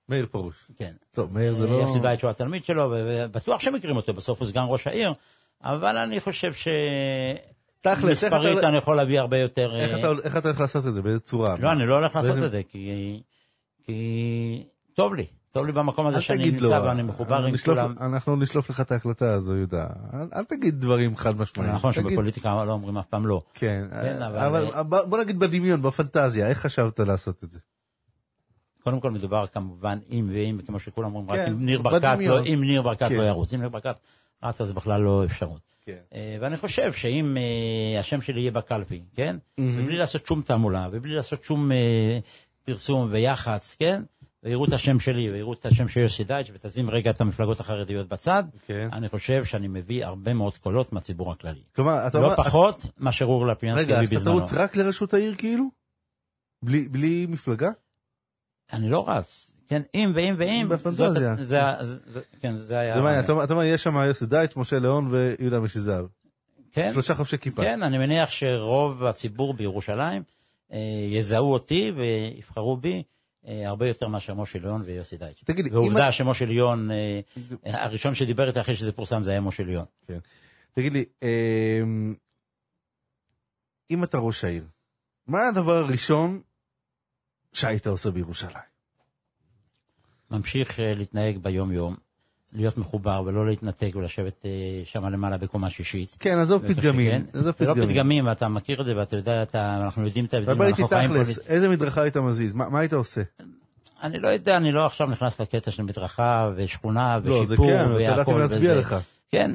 מאיר פרוש. כן. טוב, מאיר זה לא... יוסי דייטש הוא התלמיד שלו, ובטוח שמכירים אותו, בסוף הוא סגן ראש העיר, אבל אני חושב מספרית אני יכול להביא הרבה יותר... איך אתה הולך לעשות את זה? באיזה צורה? לא, אני לא הולך לעשות את זה, כי טוב לי. טוב לי במקום הזה שאני נמצא ואני מחובר עם כולם. אנחנו נשלוף לך את ההקלטה הזו, יהודה. אל תגיד דברים חד משמעיים. נכון שבפוליטיקה לא אומרים אף פעם לא. כן, אבל בוא נגיד בדמיון, בפנטזיה, איך חשבת לעשות את זה? קודם כל מדובר כמובן אם, כמו שכולם אומרים, רק אם ניר ברקת לא ירוץ. אם ניר ברקת רץ, אז בכלל לא אפשרות. ואני חושב שאם השם שלי יהיה בקלפי, כן? ובלי לעשות שום תעמולה, ובלי לעשות שום פרסום ויחץ, כן? ויראו את השם שלי, ויראו את השם של יוסי דייטש, ותשים רגע את המפלגות החרדיות בצד, אני חושב שאני מביא הרבה מאוד קולות מהציבור הכללי. לא פחות מאשר אורי לפיאנסקי הביא בזמנו. רגע, אז אתה תרוץ רק לראשות העיר כאילו? בלי מפלגה? אני לא רץ. כן, אם, בפנטזיה. כן, זה היה... אתה אומר, יש שם יוסי דייטש, משה ליאון ויהודה משיזהב. כן. 3 חובשי כיפה. כן, אני מניח שרוב הציבור בירושלים יזהו אותי ויבחרו בי הרבה יותר מאשר משה ליאון ויוסי דייטש. ועובדה שמשה ליאון, הראשון שדיבר איתי אחרי שזה פורסם זה היה משה ליאון. כן. תגיד לי, אם אתה ראש העיר, מה הדבר הראשון שהיית עושה בירושלים? ממשיך להתנהג ביום יום, להיות מחובר ולא להתנתק ולשבת שם למעלה בקומה שישית. כן, עזוב פתגמים. לא פתגמים, ואתה מכיר את זה ואתה יודע, אנחנו יודעים את ההבדלים. דבר איתי תכלס, איזה מדרכה היית מזיז? מה היית עושה? אני לא יודע, אני לא עכשיו נכנס לקטע של מדרכה ושכונה ושיפור. לא, זה כן, אני רוצה להתאים להצביע לך. כן,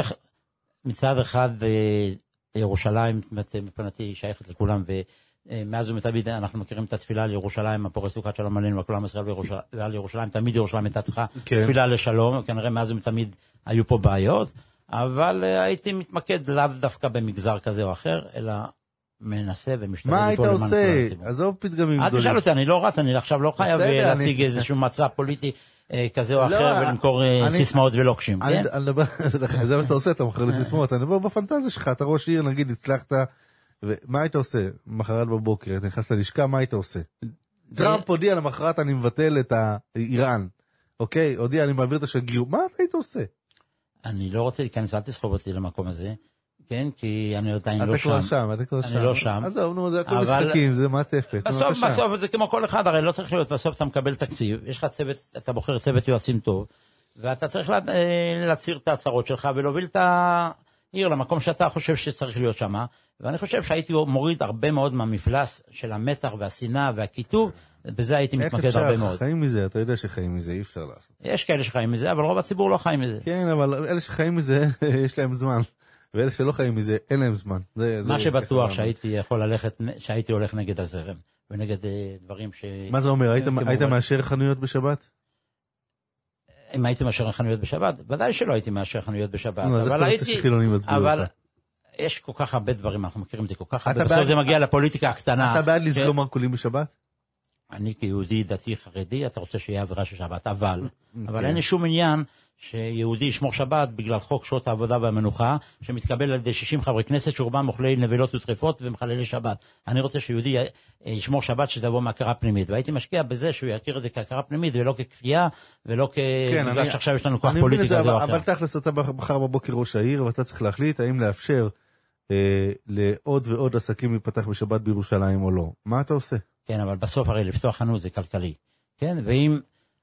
מצד אחד ירושלים, מבחינתי שייכת לכולם, ומאז ומתמיד אנחנו מכירים את התפילה לירושלים, הפורש סוכת שלום עלינו, וכולם ישראל ועל ירושלים, תמיד ירושלים הייתה צריכה תפילה לשלום, כנראה מאז ומתמיד היו פה בעיות, אבל הייתי מתמקד לאו דווקא במגזר כזה או אחר, אלא מנסה ומשתדל. מה היית עושה? עזוב פתגמים גדולים. אל תשאל אותי, אני לא רץ, אני עכשיו לא חייב להציג איזשהו מצע פוליטי כזה או אחר ולמכור סיסמאות ולוקשים. זה מה שאתה עושה, אתה מוכר לסיסמאות, אני אומר בפנטזיה שלך, אתה ראש עיר, נגיד, הצלחת, ומה היית עושה? מחרת בבוקר, אתה נכנס ללשכה, מה היית עושה? טראמפ הודיע למחרת, אני מבטל את איראן, אוקיי? הודיע, אני מעביר את השגריר, מה אתה היית עושה? אני לא רוצה להיכנס, אל תסחוב אותי למקום הזה. כן, כי אני עדיין לא שם. אתה כבר שם. אני לא שם. עזוב, נו, זה הכל משחקים, זה מעטפת. בסוף זה כמו כל אחד, הרי לא צריך להיות, בסוף אתה מקבל תקציב, יש לך צוות, אתה בוחר צוות יועצים טוב, ואתה צריך להצהיר את ההצהרות שלך ולהוביל את העיר למקום שאתה חושב שצריך להיות שם, ואני חושב שהייתי מוריד הרבה מאוד מהמפלס של המתח והשנאה והכיתוב, בזה הייתי מתמקד הרבה מאוד. איך אפשר חיים מזה? אתה יודע שחיים מזה, אי אפשר לעשות. יש כאלה שחיים מזה, אבל רוב הציבור לא חיים מזה. כן, אבל אלה שחיים מזה, יש להם זמן. ואלה שלא חיים מזה, אין להם זמן. מה שבטוח שהייתי הולך נגד הזרם, ונגד דברים ש... מה זה אומר? היית מאשר חנויות בשבת? אם הייתי מאשר חנויות בשבת, ודאי שלא הייתי מאשר חנויות בשבת. אבל יש כל כך הרבה דברים, אנחנו מכירים את זה כל כך הרבה, בסוף זה מגיע לפוליטיקה הקטנה. אתה בעד לסגור מרכולים בשבת? אני כיהודי דתי חרדי, אתה רוצה שיהיה עבירה של שבת, אבל אין לי שום עניין שיהודי ישמור שבת בגלל חוק שעות העבודה והמנוחה, שמתקבל על ידי 60 חברי כנסת שרובם אוכלי נבלות וטרפות ומחללי שבת. אני רוצה שיהודי ישמור שבת שזה יבוא מהכרה פנימית, והייתי משקיע בזה שהוא יכיר את זה כהכרה פנימית ולא ככפייה, ולא בגלל שעכשיו יש לנו כוח פוליטי כזה או אחר. אבל תכלס אתה מחר בבוקר ראש העיר, ואתה צריך להחליט האם לאפשר לעוד ועוד עסקים להיפתח בשבת בירושלים או לא. מה אתה עושה? כן, אבל בסוף הרי לפתוח חנות זה כלכלי. כן, ואם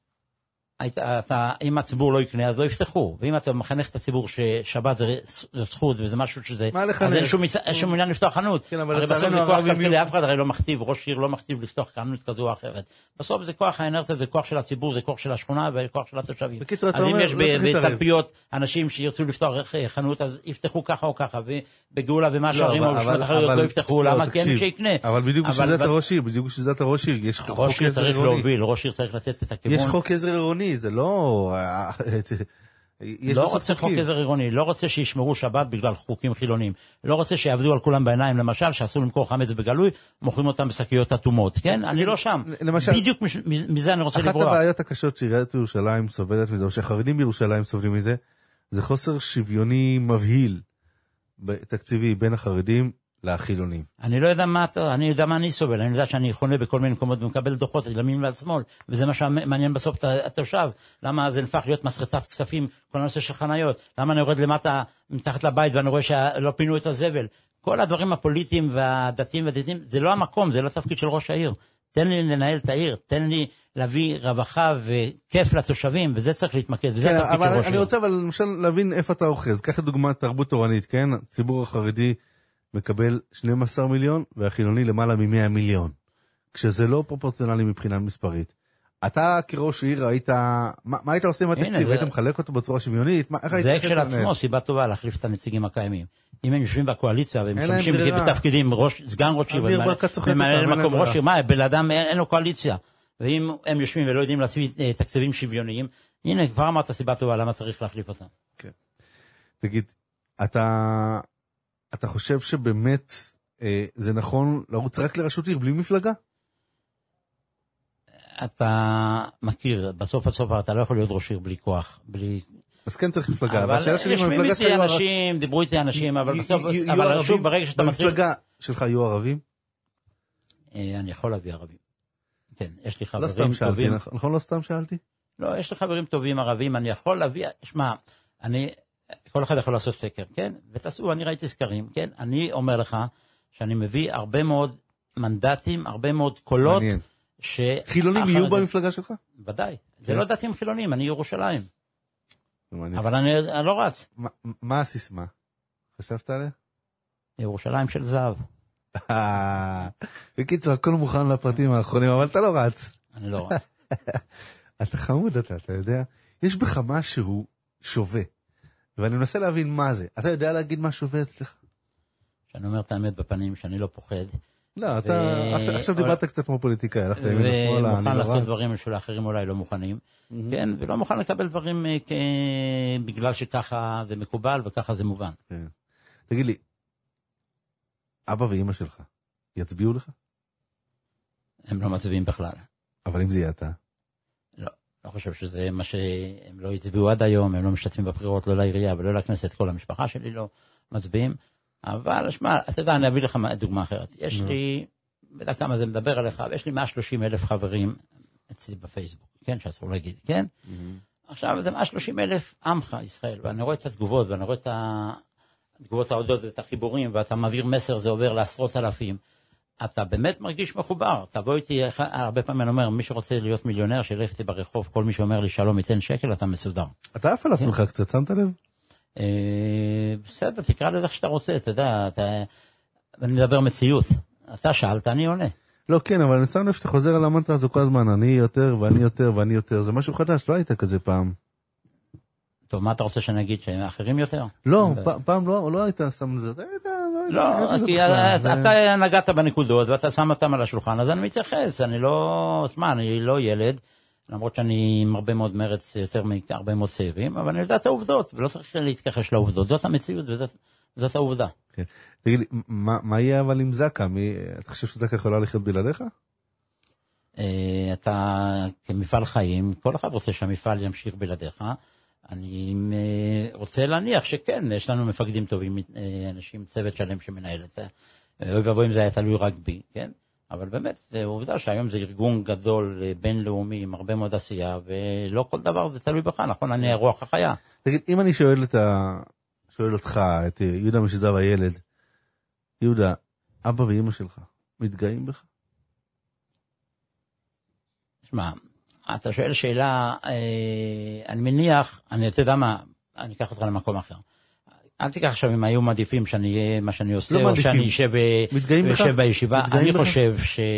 אם הציבור לא יקנה, אז לא יפתחו. ואם אתה מחנך את הציבור ששבת זה זכות וזה משהו שזה... אז אין שום עניין לפתוח חנות. הרי בסוף זה כוח כלכלי, אף אחד הרי לא מכתיב, ראש עיר לא מכתיב לפתוח חנות כזו או אחרת. בסוף זה כוח האנרציה, זה כוח של הציבור, זה כוח של השכונה וכוח של התושבים. אז אם יש בתלפיות אנשים שירצו לפתוח חנות, אז יפתחו ככה או ככה, ובגאולה ומה שערים או בשנות אחריות לא יפתחו. למה? כי אין מי שיקנה. אבל בדיוק בשביל זה אתה ראש עיר, בדיוק בשביל זה אתה ראש עיר. יש חוק עזר עירוני. ראש עיר צריך לתת את הכיוון. יש חוק עזר עירוני, זה לא... לא רוצה חוק עזר עירוני, לא רוצה שישמרו שבת בגלל חוקים חילונים, לא רוצה שיעבדו על כולם בעיניים, למשל, שאסור למכור חמץ בגלוי, מוכרים אותם בשקיות אטומות, כן? אני לא שם. בדיוק מזה אני רוצה לברוח. אחת הבעיות הקשות שעיריית ירושלים סובלת מזה, או שהחרדים בירושלים סובלים מזה, זה חוסר שוויוני מבהיל בתקציבי בין החרדים לחילונים? אני לא יודע אני יודע מה אני סובל, אני יודע שאני חונה בכל מיני מקומות ומקבל דוחות לימין ועד שמאל, וזה מה שמעניין בסוף את התושב. למה זה נפח להיות מסחטת כספים, כל הנושא של חניות? למה אני יורד למטה מתחת לבית ואני רואה שלא פינו את הזבל? כל הדברים הפוליטיים והדתיים והדתיים, זה לא המקום, זה לא תפקיד של ראש העיר. תן לי לנהל את העיר, תן לי להביא רווחה וכיף לתושבים, וזה צריך להתמקד, וזה התפקיד של ראש העיר. אני רוצה אבל למשל להבין איפה אתה אוחז. קח לדוגמה תרבות תורנית, כן? הציבור החרדי מקבל 12 מיליון, והחילוני למעלה מ100 מיליון. כשזה לא פרופורציונלי מבחינה מספרית. אתה כראש עיר היית, מה היית עושה עם התקציב? היית מחלק אותו בצורה שוויונית? זה כשלעצמו סיבה טובה להחליף את הנציגים הקיימים. אם הם יושבים בקואליציה והם משתמשים בתפקידים סגן ראש עיר וממלא מקום ראש עיר, מה, בן אדם אין לו קואליציה. ואם הם יושבים ולא יודעים להציב תקציבים שוויוניים, הנה כבר אמרת סיבה טובה למה צריך להחליף אותם. תגיד, אתה חושב שבאמת זה נכון לרוץ רק לראשות עיר בלי מפלגה? אתה מכיר, בסוף אתה לא יכול להיות ראש עיר בלי כוח, בלי... אז כן צריך מפלגה, אבל ישבים איתי אנשים, דיברו איתי אנשים, אבל בסוף, אבל שוב, ברגע שאתה מתחיל... במפלגה שלך יהיו ערבים? אני יכול להביא ערבים. כן, יש לי חברים טובים. נכון, לא סתם שאלתי? לא, יש לי חברים טובים ערבים, אני יכול להביא, שמע, כל אחד יכול לעשות סקר, כן? ותעשו, אני ראיתי סקרים, כן? אני אומר לך שאני מביא הרבה מאוד מנדטים, הרבה מאוד קולות, חילונים יהיו במפלגה שלך? ודאי. זה לא דתיים חילונים, אני ירושלים. אבל אני לא רץ. מה הסיסמה? חשבת עליה? ירושלים של זהב. בקיצור, הכל מוכן לפרטים האחרונים, אבל אתה לא רץ. אני לא רץ. אתה חמוד, אתה יודע? יש בך משהו שווה. ואני מנסה להבין מה זה. אתה יודע להגיד מה שווה אצלך? שאני אומר את האמת בפנים, שאני לא פוחד. לא, אתה עכשיו דיברת קצת כמו פוליטיקאי, הלכת ימין לשמאלה, ומוכן לעשות דברים שלאחרים אולי לא מוכנים, כן, ולא מוכן לקבל דברים בגלל שככה זה מקובל וככה זה מובן. תגיד לי, אבא ואמא שלך יצביעו לך? הם לא מצביעים בכלל. אבל אם זה יהיה אתה? לא חושב שזה מה שהם לא יצביעו עד היום, הם לא משתתפים בבחירות, לא לעירייה ולא לכנסת, כל המשפחה שלי לא מצביעים. אבל, שמע, אתה יודע, אני אביא לך דוגמה אחרת. יש לי, בדע כמה זה מדבר עליך, יש לי 130,000 חברים אצלי בפייסבוק, כן, שאסור להגיד, כן? עכשיו, זה 130,000 עמך ישראל, ואני רואה את התגובות, ואני רואה את התגובות ההודות ואת החיבורים, ואתה מעביר מסר, זה עובר לעשרות אלפים. אתה באמת מרגיש מחובר. תבוא איתי, הרבה פעמים אני אומר, מי שרוצה להיות מיליונר, שילך איתי ברחוב, כל מי שאומר לי שלום ייתן שקל, אתה מסודר. אתה אף על עצמך קצת, שמת לב? בסדר, תקרא לזה איך שאתה רוצה, אתה יודע, אני מדבר מציאות. אתה שאלת, אני עונה. לא, כן, אבל אני שם לב שאתה חוזר על המנטרה הזו כל הזמן, אני יותר ואני יותר ואני יותר, זה משהו חדש, לא היית כזה פעם. טוב, מה אתה רוצה שאני אגיד, שהם אחרים יותר? לא, פעם לא היית שם לזה, לא, כי אתה נגעת בנקודות ואתה שם אותם על השולחן, אז אני מתייחס, אני לא ילד, למרות שאני עם הרבה מאוד מרץ יותר מהרבה מאוד צעירים, אבל אני יודע את העובדות, ולא צריך להתכחש לעובדות, זאת המציאות וזאת העובדה. תגיד לי, מה יהיה אבל עם זקה? אתה חושב שזקה יכולה לחיות בלעדיך? אתה כמפעל חיים, כל אחד רוצה שהמפעל ימשיך בלעדיך, אני רוצה להניח שכן, יש לנו מפקדים טובים, אנשים, צוות שלם שמנהל את זה, ובוא אם זה היה תלוי רק בי, כן? אבל באמת, זה עובדה שהיום זה ארגון גדול, בינלאומי, עם הרבה מאוד עשייה, ולא כל דבר זה תלוי בך, נכון? אני הרוח החיה. תגיד, אם אני שואל אותך, את יהודה משזב הילד, יהודה, אבא ואמא שלך, מתגאים בך? שמע, אתה שואל שאלה, אני מניח, אתה יודע מה, אני אקח אותך למקום אחר. אל תיקח עכשיו אם היו מעדיפים שאני אהיה מה שאני עושה, או שאני יושב בישיבה. אני חושב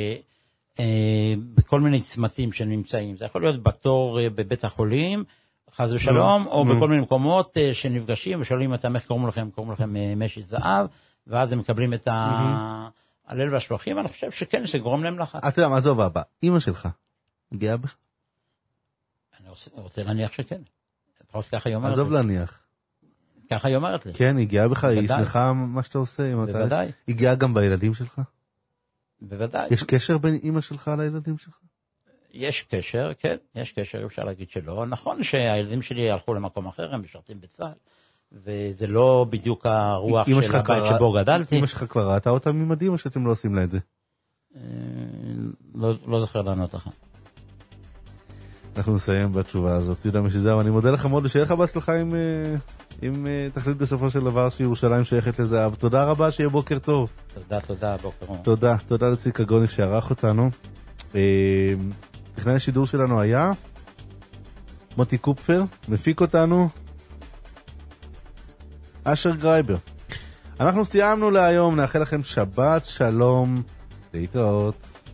שבכל מיני צמתים שנמצאים, זה יכול להיות בתור בבית החולים, חס ושלום, או בכל מיני מקומות שנפגשים ושואלים אותם איך קוראים לכם משי זהב, ואז הם מקבלים את הלל והשבחים, אני חושב שכן, שגורם להם לחץ. אתה יודע, מה זו הבא? אמא שלך, גאה בך? אני רוצה להניח שכן. פחות ככה היא אומרת. עזוב להניח. ככה היא אומרת לי. כן, היא גאה בך, היא שמחה מה שאתה עושה. בוודאי. היא גאה גם בילדים שלך? בוודאי. יש קשר בין אמא שלך לילדים שלך? יש קשר, כן, יש קשר, אפשר להגיד שלא. נכון שהילדים שלי הלכו למקום אחר, הם משרתים בצה"ל, וזה לא בדיוק הרוח של הבית שבו גדלתי. אמא שלך כבר ראתה אותם ממדים או שאתם לא עושים לה את זה? לא זוכר לענות לך. אנחנו נסיים בתשובה הזאת. יהודה משזהב, אני מודה לך מאוד, ושיהיה לך בהצלחה אם תחליט בסופו של דבר שירושלים שייכת לזהב. תודה רבה, שיהיה בוקר טוב. תודה, בוקר טוב. תודה לצביקה גוניך שערך אותנו. טכנאי השידור שלנו היה מוטי קופפר, מפיק אותנו אשר גרייבר. אנחנו סיימנו להיום, נאחל לכם שבת שלום, להתראות.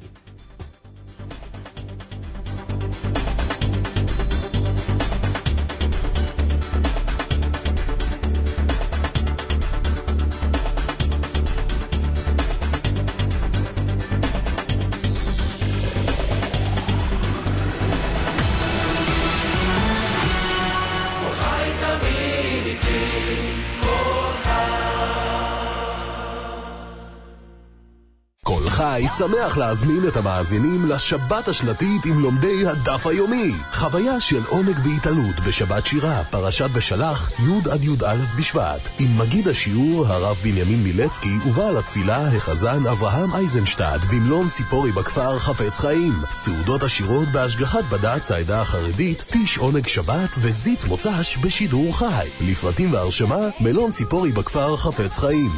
חי שמח להזמין את המאזינים לשבת השנתית עם לומדי הדף היומי. חוויה של עונג והתעלות בשבת שירה, פרשת בשלח, י' עד י"א בשבט. עם מגיד השיעור הרב בנימין מילצקי ובעל התפילה החזן אברהם אייזנשטט במלון ציפורי בכפר חפץ חיים. סעודות השירות בהשגחת בד"ץ העדה החרדית, טיש עונג שבת וזיץ מוצ"ש בשידור חי. לפרטים והרשמה מלון ציפורי בכפר חפץ חיים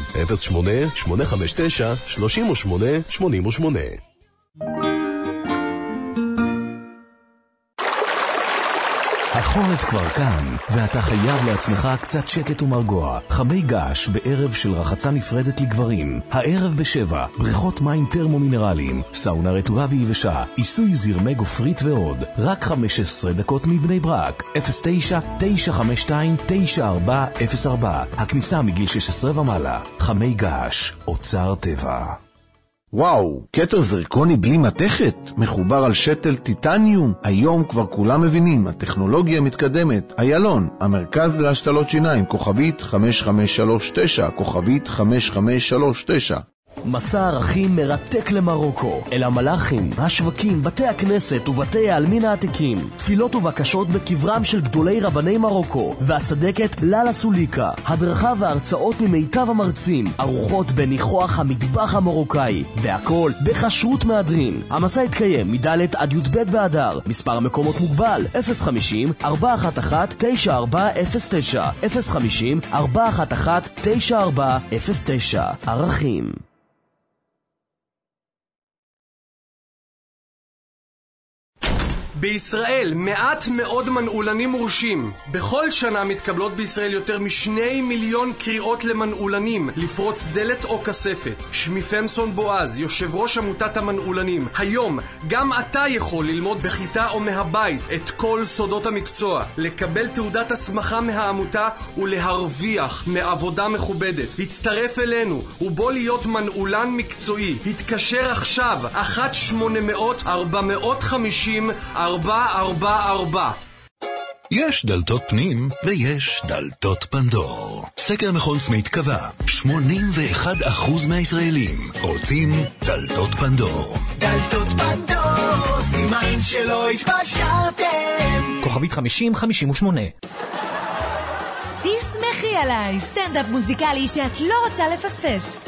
08-859-3888. החורף כבר כאן, ואתה חייב לעצמך קצת שקט ומרגוע. חמי געש בערב של רחצה נפרדת לגברים. הערב ב7, בריכות מים טרמו-מינרליים, סאונה רטובה ויבשה, עיסוי זרמי גופרית ועוד. רק 15 דקות מבני ברק. 09-952-9404. הכניסה מגיל 16 ומעלה. חמי געש, אוצר טבע. וואו, כתר זרקוני בלי מתכת, מחובר על שתל טיטניום. היום כבר כולם מבינים, הטכנולוגיה מתקדמת. איילון, המרכז להשתלות שיניים, כוכבית 5539, כוכבית 5539. מסע ערכים מרתק למרוקו, אל המלאכים, השווקים, בתי הכנסת ובתי העלמין העתיקים, תפילות ובקשות בקברם של גדולי רבני מרוקו, והצדקת ללה סוליקה, הדרכה והרצאות ממיטב המרצים, ארוחות בניחוח המטבח המרוקאי, והכל בחשרות מהדרין. המסע יתקיים מד' עד י"ב באדר, מספר המקומות מוגבל 050-411-9409, 050-411-9409. ערכים. בישראל מעט מאוד מנעולנים מורשים. בכל שנה מתקבלות בישראל יותר מ2 מיליון קריאות למנעולנים לפרוץ דלת או כספת. שמי פמסון בועז, יושב ראש עמותת המנעולנים. היום גם אתה יכול ללמוד בכיתה או מהבית את כל סודות המקצוע, לקבל תעודת הסמכה מהעמותה ולהרוויח מעבודה מכובדת. הצטרף אלינו ובוא להיות מנעולן מקצועי. התקשר עכשיו 1-800-450-444. יש דלתות פנים ויש דלתות פנדור. סקר מכון סמית קבע, 81% מהישראלים רוצים דלתות פנדור. דלתות פנדור, סימן שלא התפשרתם. כוכבית 5058. תסמכי עליי, סטנדאפ מוזיקלי שאת לא רוצה לפספס.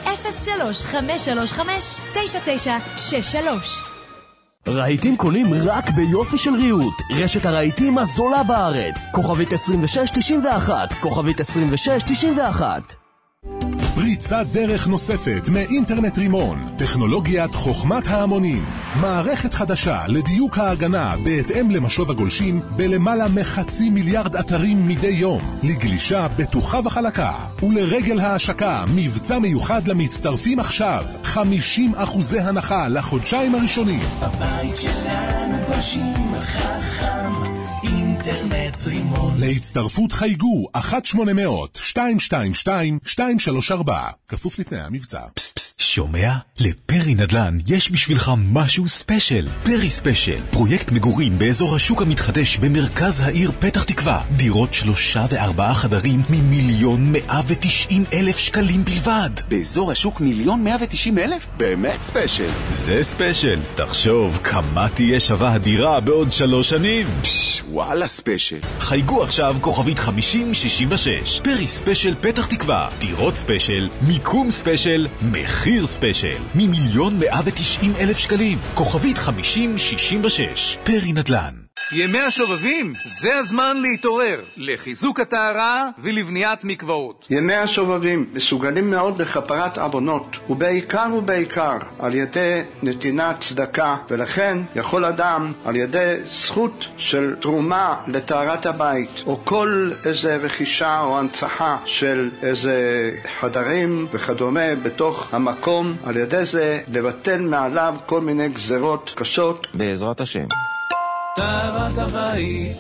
03-535-9963. רהיטים קונים רק ביופי של ריהוט, רשת הרהיטים הזולה בארץ. כוכבית 2691, כוכבית 2691. פריצת דרך נוספת מאינטרנט רימון, טכנולוגיית חוכמת ההמונים, מערכת חדשה לדיוק ההגנה בהתאם למשוב הגולשים בלמעלה מ500 מיליארד אתרים מדי יום, לגלישה בטוחה וחלקה. ולרגל ההשקה, מבצע מיוחד למצטרפים עכשיו, 50% הנחה לחודשיים הראשונים. הבית שלנו גולשים חכם, אינטרנט רימון. להצטרפות חייגו 1-800-222-234, כפוף לתנאי המבצע. שומע? לפרי נדל"ן יש בשבילך משהו ספיישל. פרי ספיישל, פרויקט מגורים באזור השוק המתחדש במרכז העיר פתח תקווה. דירות 3 ו4 חדרים מ1,190,000 שקלים בלבד. באזור השוק 1,190,000? באמת ספיישל. זה ספיישל. תחשוב כמה תהיה שווה הדירה בעוד 3 שנים. וואלה ספיישל. חייגו עכשיו כוכבית 5066. פרי ספיישל פתח תקווה. דירות ספיישל, מיקום ספיישל, מחיר ספיישל. מ1,190,000 שקלים. כוכבית 5066. פרי נדל"ן. ימי השובבים, זה הזמן להתעורר לחיזוק הטהרה ולבניית מקוואות. ימי השובבים מסוגלים מאוד לכפרת עוונות, ובעיקר על ידי נתינת צדקה, ולכן יכול אדם על ידי זכות של תרומה לטהרת הבית, או כל איזה רכישה או הנצחה של איזה חדרים וכדומה בתוך המקום, על ידי זה לבטל מעליו כל מיני גזרות קשות בעזרת השם. טהרת הבית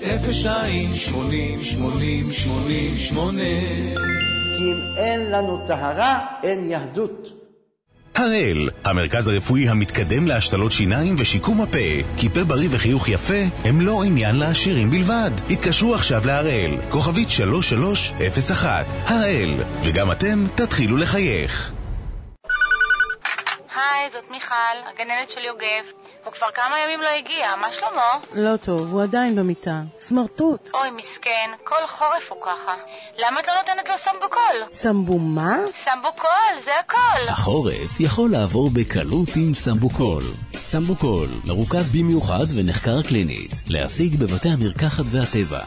02-80-80-80-8 כי אם אין לנו טהרה, אין יהדות. הראל, המרכז הרפואי המתקדם להשתלות שיניים ושיקום הפה. כי פה בריא וחיוך יפה הם לא עניין לעשירים בלבד. התקשרו עכשיו להראל, כוכבית 3301. הראל, וגם אתם תתחילו לחייך. היי, זאת מיכל, הגננת של יוגב. הוא כבר כמה ימים לא הגיע, מה שלמה? לא טוב, הוא עדיין במיטה. סמרטוט. אוי, מסכן, כל חורף הוא ככה. למה את לא נותנת לו סמבוקול? סמבו מה? סמבוקול, זה הכל. החורף יכול לעבור בקלות עם סמבוקול. סמבוקול, מרוכז במיוחד ונחקר קלינית. להשיג בבתי המרקחת והטבע.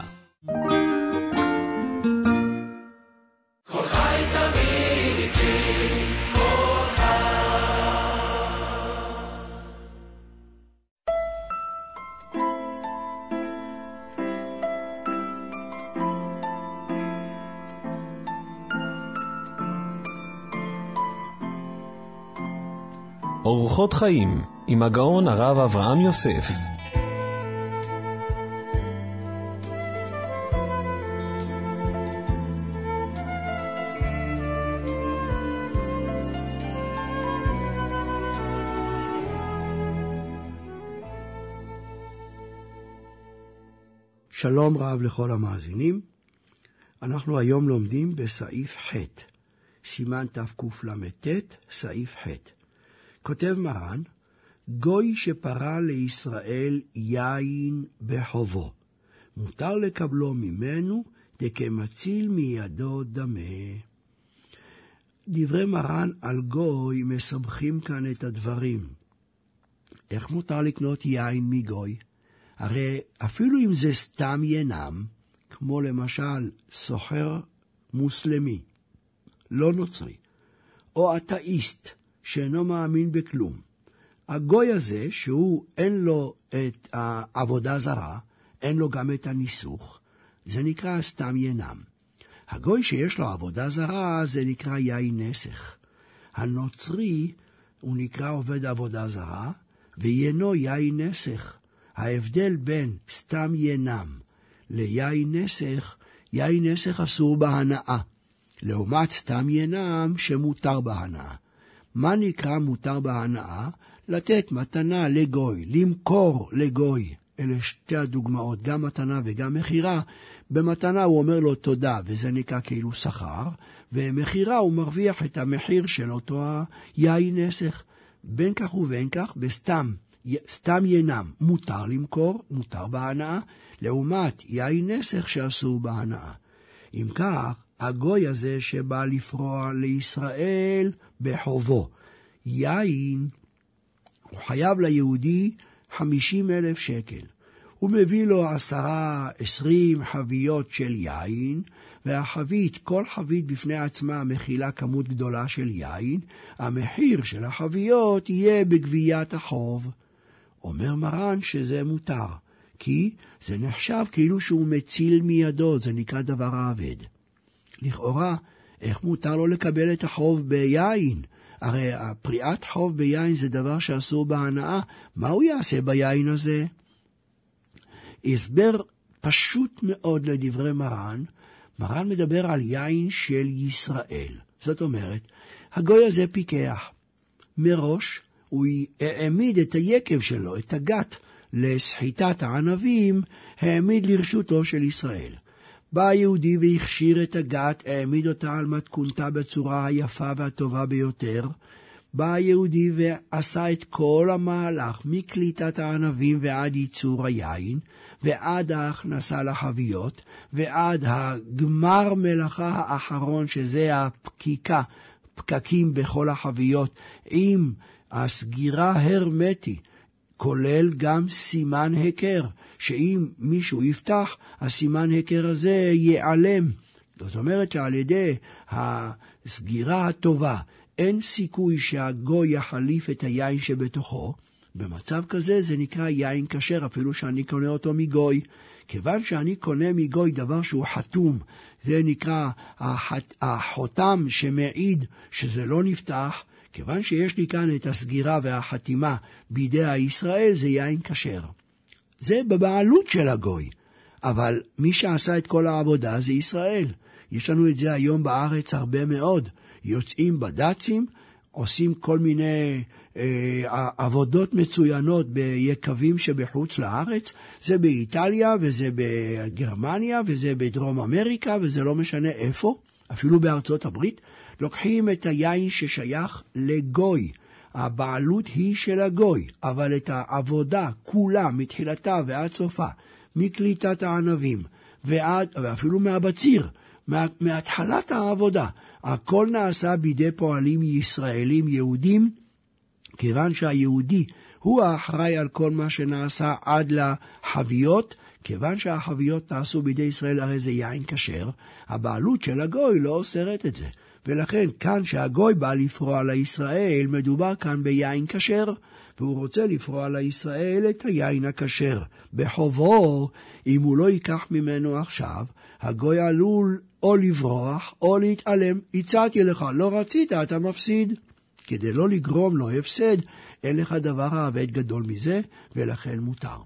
כל חי תמיד איתי, כל חי. אורחות חיים עם הגאון הרב אברהם יוסף. שלום רב לכל המאזינים. אנחנו היום לומדים בסעיף ח', סימן תקל"ט, סעיף ח'. כותב מרן, גוי שפרה לישראל יין בחובו, מותר לקבלו ממנו דקמציל מידו דמה. דברי מרן על גוי מסבכים כאן את הדברים. איך מותר לקנות יין מגוי? הרי אפילו אם זה סתם ינם, כמו למשל סוחר מוסלמי, לא נוצרי, או אתאיסט, שאינו מאמין בכלום. הגוי הזה, שהוא אין לו את העבודה זרה, אין לו גם את הניסוך, זה נקרא סתם ינם. הגוי שיש לו עבודה זרה, זה נקרא יין נסך. הנוצרי, הוא נקרא עובד עבודה זרה, וינו יין נסך. ההבדל בין סתם ינם ליין נסך, יין נסך אסור בהנאה, לעומת סתם ינם שמותר בהנאה. מה נקרא מותר בהנאה? לתת מתנה לגוי, למכור לגוי. אלה שתי הדוגמאות, גם מתנה וגם מחירה. במתנה הוא אומר לו תודה, וזה נקרא כאילו שכר, ומחירה הוא מרוויח את המחיר של אותו יין נסך. בין כך ובין כך, סתם ינם מותר למכור, מותר בהנאה, לעומת יין נסך שאסור בהנאה. אם כך, הגוי הזה שבא לפרוע לישראל בחובו, יין, הוא חייב ליהודי 50,000 שקל. הוא מביא לו 10-20 חביות של יין, והחבית, כל חבית בפני עצמה מכילה כמות גדולה של יין, המחיר של החביות יהיה בגביית החוב. אומר מרן שזה מותר, כי זה נחשב כאילו שהוא מציל מידו, זה נקרא דבר העבד. לכאורה, איך מותר לו לקבל את החוב ביין? הרי הפריעת חוב ביין זה דבר שאסור בהנאה. מה הוא יעשה ביין הזה? הסבר פשוט מאוד לדברי מרן. מרן מדבר על יין של ישראל. זאת אומרת, הגוי הזה פיקח. מראש הוא העמיד את היקב שלו, את הגת, לסחיטת הענבים, העמיד לרשותו של ישראל. בא היהודי והכשיר את הגת, העמיד אותה על מתכונתה בצורה היפה והטובה ביותר. בא היהודי ועשה את כל המהלך, מקליטת הענבים ועד ייצור היין, ועד ההכנסה לחביות, ועד הגמר מלאכה האחרון, שזה פקקים בכל החביות, עם הסגירה הרמטי, כולל גם סימן הכר, שאם מישהו יפתח, הסימן הכר הזה ייעלם. זאת אומרת שעל ידי הסגירה הטובה, אין סיכוי שהגוי יחליף את היין שבתוכו. במצב כזה זה נקרא יין כשר, אפילו שאני קונה אותו מגוי. כיוון שאני קונה מגוי דבר שהוא חתום, זה נקרא החותם שמעיד שזה לא נפתח. כיוון שיש לי כאן את הסגירה והחתימה בידי הישראל, זה יין כשר. זה בבעלות של הגוי. אבל מי שעשה את כל העבודה זה ישראל. יש לנו את זה היום בארץ הרבה מאוד. יוצאים בד"צים, עושים כל מיני עבודות מצוינות ביקבים שבחוץ לארץ. זה באיטליה וזה בגרמניה וזה בדרום אמריקה וזה לא משנה איפה. אפילו בארצות הברית. לוקחים את היין ששייך לגוי. הבעלות היא של הגוי, אבל את העבודה כולה מתחילתה ועד סופה, מקליטת הענבים ואפילו מהבציר, מהתחלת העבודה, הכל נעשה בידי פועלים ישראלים יהודים, כיוון שהיהודי הוא האחראי על כל מה שנעשה עד לחביות, כיוון שהחביות נעשו בידי ישראל, הרי זה יין כשר, הבעלות של הגוי לא אוסרת את זה. ולכן כאן שהגוי בא לפרוע לישראל, מדובר כאן ביין כשר, והוא רוצה לפרוע לישראל את היין הכשר. בחובו, אם הוא לא ייקח ממנו עכשיו, הגוי עלול או לברוח או להתעלם. הצעתי לך, לא רצית, אתה מפסיד. כדי לא לגרום לו הפסד, אין לך דבר העבד גדול מזה, ולכן מותר.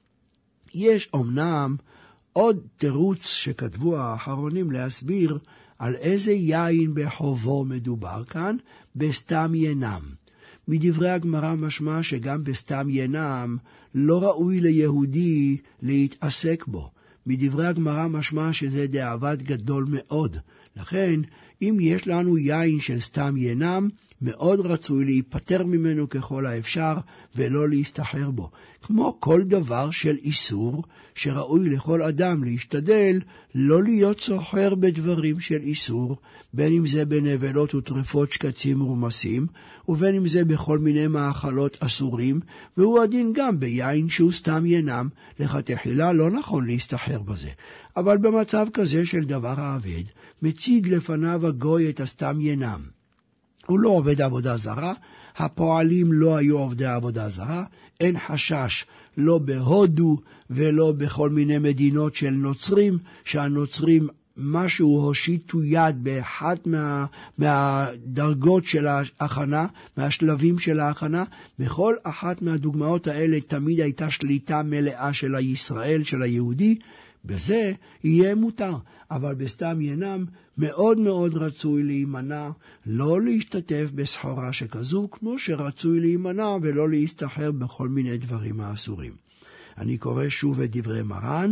יש אומנם עוד תירוץ שכתבו האחרונים להסביר על איזה יין בחובו מדובר כאן, בסתם ינם. מדברי הגמרא משמע שגם בסתם ינם לא ראוי ליהודי להתעסק בו. מדברי הגמרא משמע שזה דאבד גדול מאוד. לכן, אם יש לנו יין של סתם ינם, מאוד רצוי להיפטר ממנו ככל האפשר ולא להסתחר בו. כמו כל דבר של איסור, שראוי לכל אדם להשתדל לא להיות סוחר בדברים של איסור, בין אם זה בנבלות וטרפות שקצים ורמסים, ובין אם זה בכל מיני מאכלות אסורים, והוא הדין גם ביין שהוא סתם ינם. לכתחילה לא נכון להסתחר בזה. אבל במצב כזה של דבר העבד, מציג לפניו הגוי את הסתם ינם. הוא לא עובד עבודה זרה, הפועלים לא היו עובדי עבודה זרה, אין חשש לא בהודו ולא בכל מיני מדינות של נוצרים, שהנוצרים משהו הושיטו יד באחת מהדרגות של ההכנה, מהשלבים של ההכנה. בכל אחת מהדוגמאות האלה תמיד הייתה שליטה מלאה של הישראל, של היהודי, בזה יהיה מותר. אבל בסתם ינם מאוד מאוד רצוי להימנע, לא להשתתף בסחורה שכזו, כמו שרצוי להימנע ולא להסתחר בכל מיני דברים האסורים. אני קורא שוב את דברי מרן.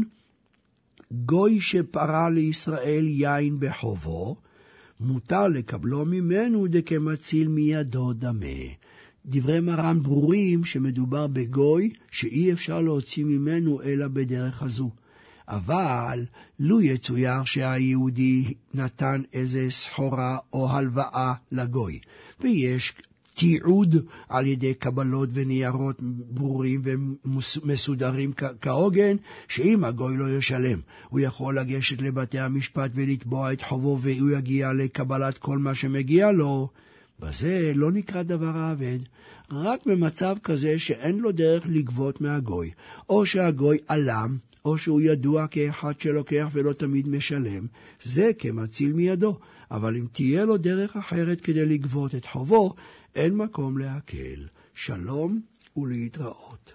גוי שפרה לישראל יין בחובו, מותר לקבלו ממנו דקמציל מידו דמה. דברי מרן ברורים שמדובר בגוי שאי אפשר להוציא ממנו אלא בדרך הזו. אבל לו יצויר שהיהודי נתן איזה סחורה או הלוואה לגוי, ויש תיעוד על ידי קבלות וניירות ברורים ומסודרים כהוגן, שאם הגוי לא ישלם, הוא יכול לגשת לבתי המשפט ולתבוע את חובו, והוא יגיע לקבלת כל מה שמגיע לו. בזה לא נקרא דבר העבד. רק במצב כזה שאין לו דרך לגבות מהגוי, או שהגוי עלם, או שהוא ידוע כאחד שלוקח ולא תמיד משלם, זה כמציל מידו. אבל אם תהיה לו דרך אחרת כדי לגבות את חובו, אין מקום להקל. שלום ולהתראות.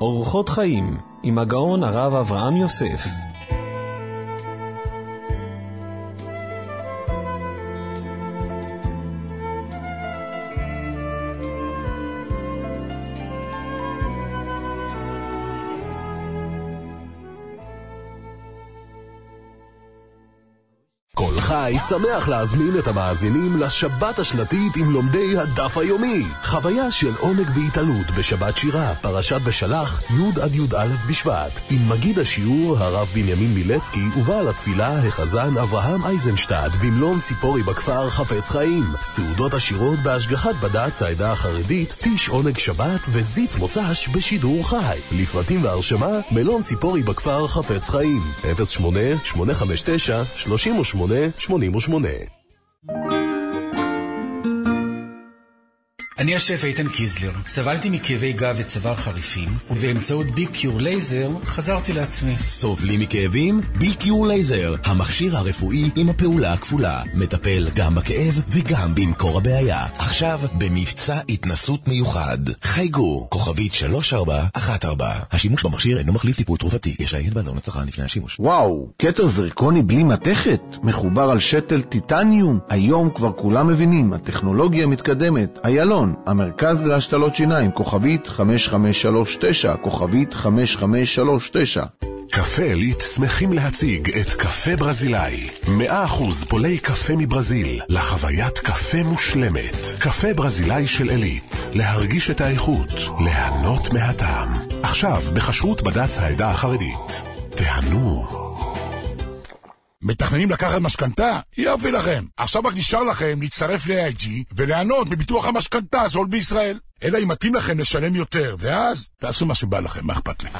אורחות חיים עם הגאון הרב אברהם יוסף. כל חי שמח להזמין את המאזינים לשבת השנתית עם לומדי הדף היומי. חוויה של עונג והתעלות בשבת שירה, פרשת בשלח, י' עד י"א בשבט. עם מגיד השיעור הרב בנימין מילצקי ובעל התפילה החזן אברהם אייזנשטט במלון ציפורי בכפר חפץ חיים. סעודות השירות בהשגחת בד"ץ העדה החרדית, טיש עונג שבת וזיץ מוצ"ש בשידור חי. לפרטים והרשמה מלון ציפורי בכפר חפץ חיים 08-859-3888. אני השף איתן קיזלר. סבלתי מכאבי גב וצוואר חריפים, ובאמצעות ביקיור לייזר חזרתי לעצמי. סובלים מכאבים? ביקיור לייזר, המכשיר הרפואי עם הפעולה הכפולה. מטפל גם בכאב וגם במקור הבעיה. עכשיו במבצע התנסות מיוחד. חייגו, כוכבית 3414. השימוש במכשיר אינו מחליף טיפול תרופתי. יש לעיין בעלון לצרכן לפני השימוש. וואו, כתר זרקוני בלי מתכת, מחובר על שתל טיטניום. היום כבר כולם מבינים, הטכנולוגיה מתקדמת. איילון, המרכז להשתלות שיניים, כוכבית 5539, כוכבית 5539. קפה עילית שמחים להציג את קפה ברזילאי. 100% פולי קפה מברזיל, לחוויית קפה מושלמת. קפה ברזילאי של עילית, להרגיש את האיכות, ליהנות מהטעם. עכשיו בחשרות בד"ץ העדה החרדית. תהנו. מתכננים לקחת משכנתה? יופי לכם. עכשיו רק נשאר לכם להצטרף ל-AIG וליהנות מביטוח המשכנתה הזול בישראל. אלא אם מתאים לכם לשלם יותר, ואז תעשו מה שבא לכם, מה אכפת לי?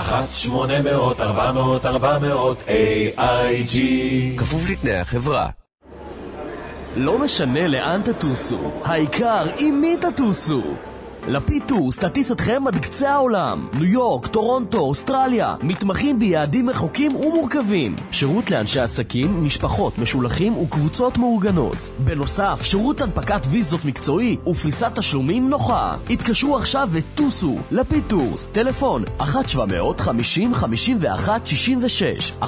1-800-400-400 AIG. כפוף לתנאי החברה. לא משנה לאן תטוסו, העיקר עם מי תטוסו. לפיד טורס תטיס אתכם עד קצה העולם. ניו יורק, טורונטו, אוסטרליה, מתמחים ביעדים רחוקים ומורכבים. שירות לאנשי עסקים, משפחות, משולחים וקבוצות מאורגנות. בנוסף, שירות הנפקת ויזות מקצועי ופריסת תשלומים נוחה. התקשרו עכשיו וטוסו. לפיד טורס, טלפון 1-750-51-66 1-750-51-66.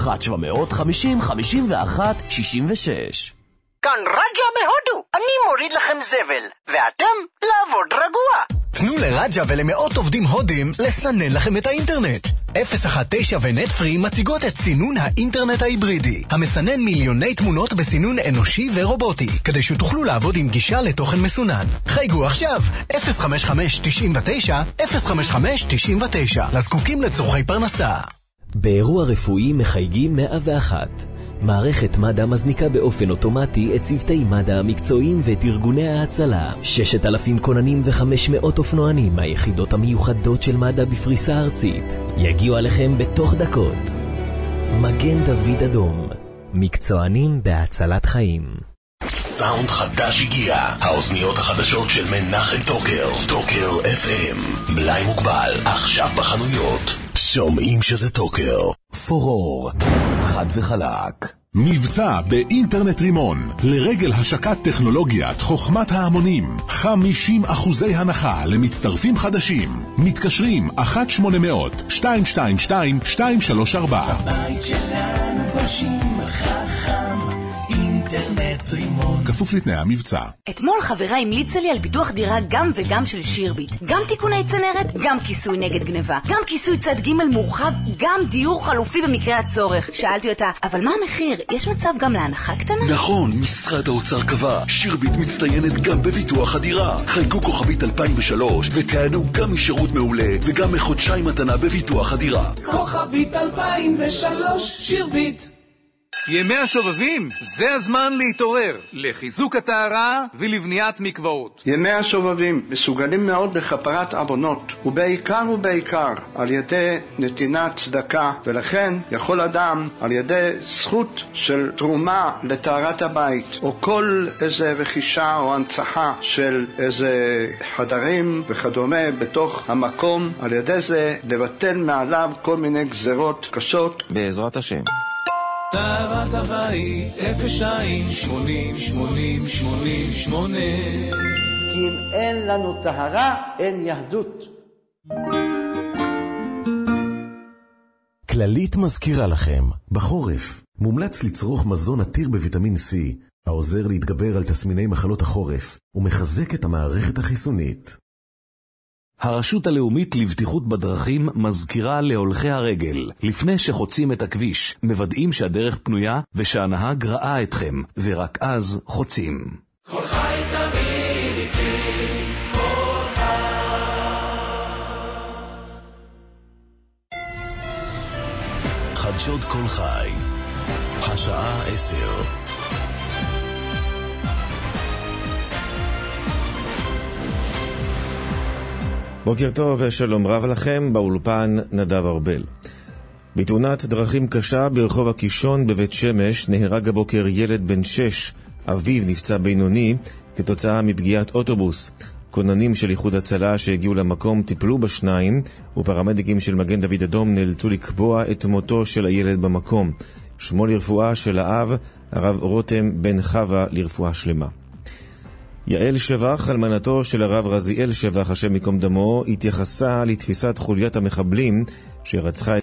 כאן רג'ה מהודו, אני מוריד לכם זבל, ואתם לעבוד רגוע. תנו לרג'ה ולמאות עובדים הודים לסנן לכם את האינטרנט. 019 ונטפרי מציגות את סינון האינטרנט ההיברידי, המסנן מיליוני תמונות בסינון אנושי ורובוטי, כדי שתוכלו לעבוד עם גישה לתוכן מסונן. חייגו עכשיו, 055-99, 055-99, לזקוקים לצורכי פרנסה. באירוע רפואי מחייגים 101. מערכת מד"א מזניקה באופן אוטומטי את צוותי מד"א המקצועיים ואת ארגוני ההצלה. 6,000 כוננים ו500 אופנוענים מהיחידות המיוחדות של מד"א בפריסה ארצית יגיעו עליכם בתוך דקות. מגן דוד אדום, מקצוענים בהצלת חיים. סאונד חדש הגיע, האוזניות החדשות של מנחם טוקר, טוקר FM, מלאי מוגבל, עכשיו בחנויות. שומעים שזה טוקר, פורור, חד וחלק. מבצע באינטרנט רימון לרגל השקת טכנולוגיית חוכמת ההמונים, 50% הנחה למצטרפים חדשים. מתקשרים 1-800-222-234. הבית שלנו גושים חכם, אינטרנט רימון. כפוף לתנאי המבצע. אתמול חברה המליצה לי על ביטוח דירה גם וגם של שירביט. גם תיקוני צנרת, גם כיסוי נגד גניבה, גם כיסוי צד ג' מורחב, גם דיור חלופי במקרה הצורך. שאלתי אותה, אבל מה המחיר? יש מצב גם להנחה קטנה? נכון, משרד האוצר קבע, שירביט מצטיינת גם בביטוח הדירה. חייגו כוכבית 2003 ותענו גם משירות מעולה וגם מחודשיים מתנה בביטוח הדירה. כוכבית 2003 שירביט. ימי השובבים, זה הזמן להתעורר לחיזוק הטהרה ולבניית מקוואות. ימי השובבים מסוגלים מאוד לכפרת עוונות, ובעיקר על ידי נתינת צדקה, ולכן יכול אדם על ידי זכות של תרומה לטהרת הבית, או כל איזה רכישה או הנצחה של איזה חדרים וכדומה בתוך המקום, על ידי זה לבטל מעליו כל מיני גזרות קשות. בעזרת השם. טהרת הבית 02-80-80-88. כי אם אין לנו טהרה, אין יהדות. כללית מזכירה לכם, בחורף מומלץ לצרוך מזון עתיר בוויטמין C, העוזר להתגבר על תסמיני מחלות החורף ומחזק את המערכת החיסונית. הרשות הלאומית לבטיחות בדרכים מזכירה להולכי הרגל, לפני שחוצים את הכביש, מוודאים שהדרך פנויה ושהנהג ראה אתכם, ורק אז חוצים. כל חי תמיד איתי, כל חי. חדשות כל חי, השעה 10. בוקר טוב ושלום רב לכם, באולפן נדב ארבל. בתאונת דרכים קשה ברחוב הקישון בבית שמש נהרג הבוקר ילד בן 6, אביו נפצע בינוני כתוצאה מפגיעת אוטובוס. כוננים של איחוד הצלה שהגיעו למקום טיפלו בשניים, ופרמדיקים של מגן דוד אדום נאלצו לקבוע את מותו של הילד במקום. שמו לרפואה של האב, הרב רותם בן חווה, לרפואה שלמה. יעל שבח, אלמנתו של הרב רזיאל שבח, השם מקום דמו, התייחסה לתפיסת חוליית המחבלים שרצחה את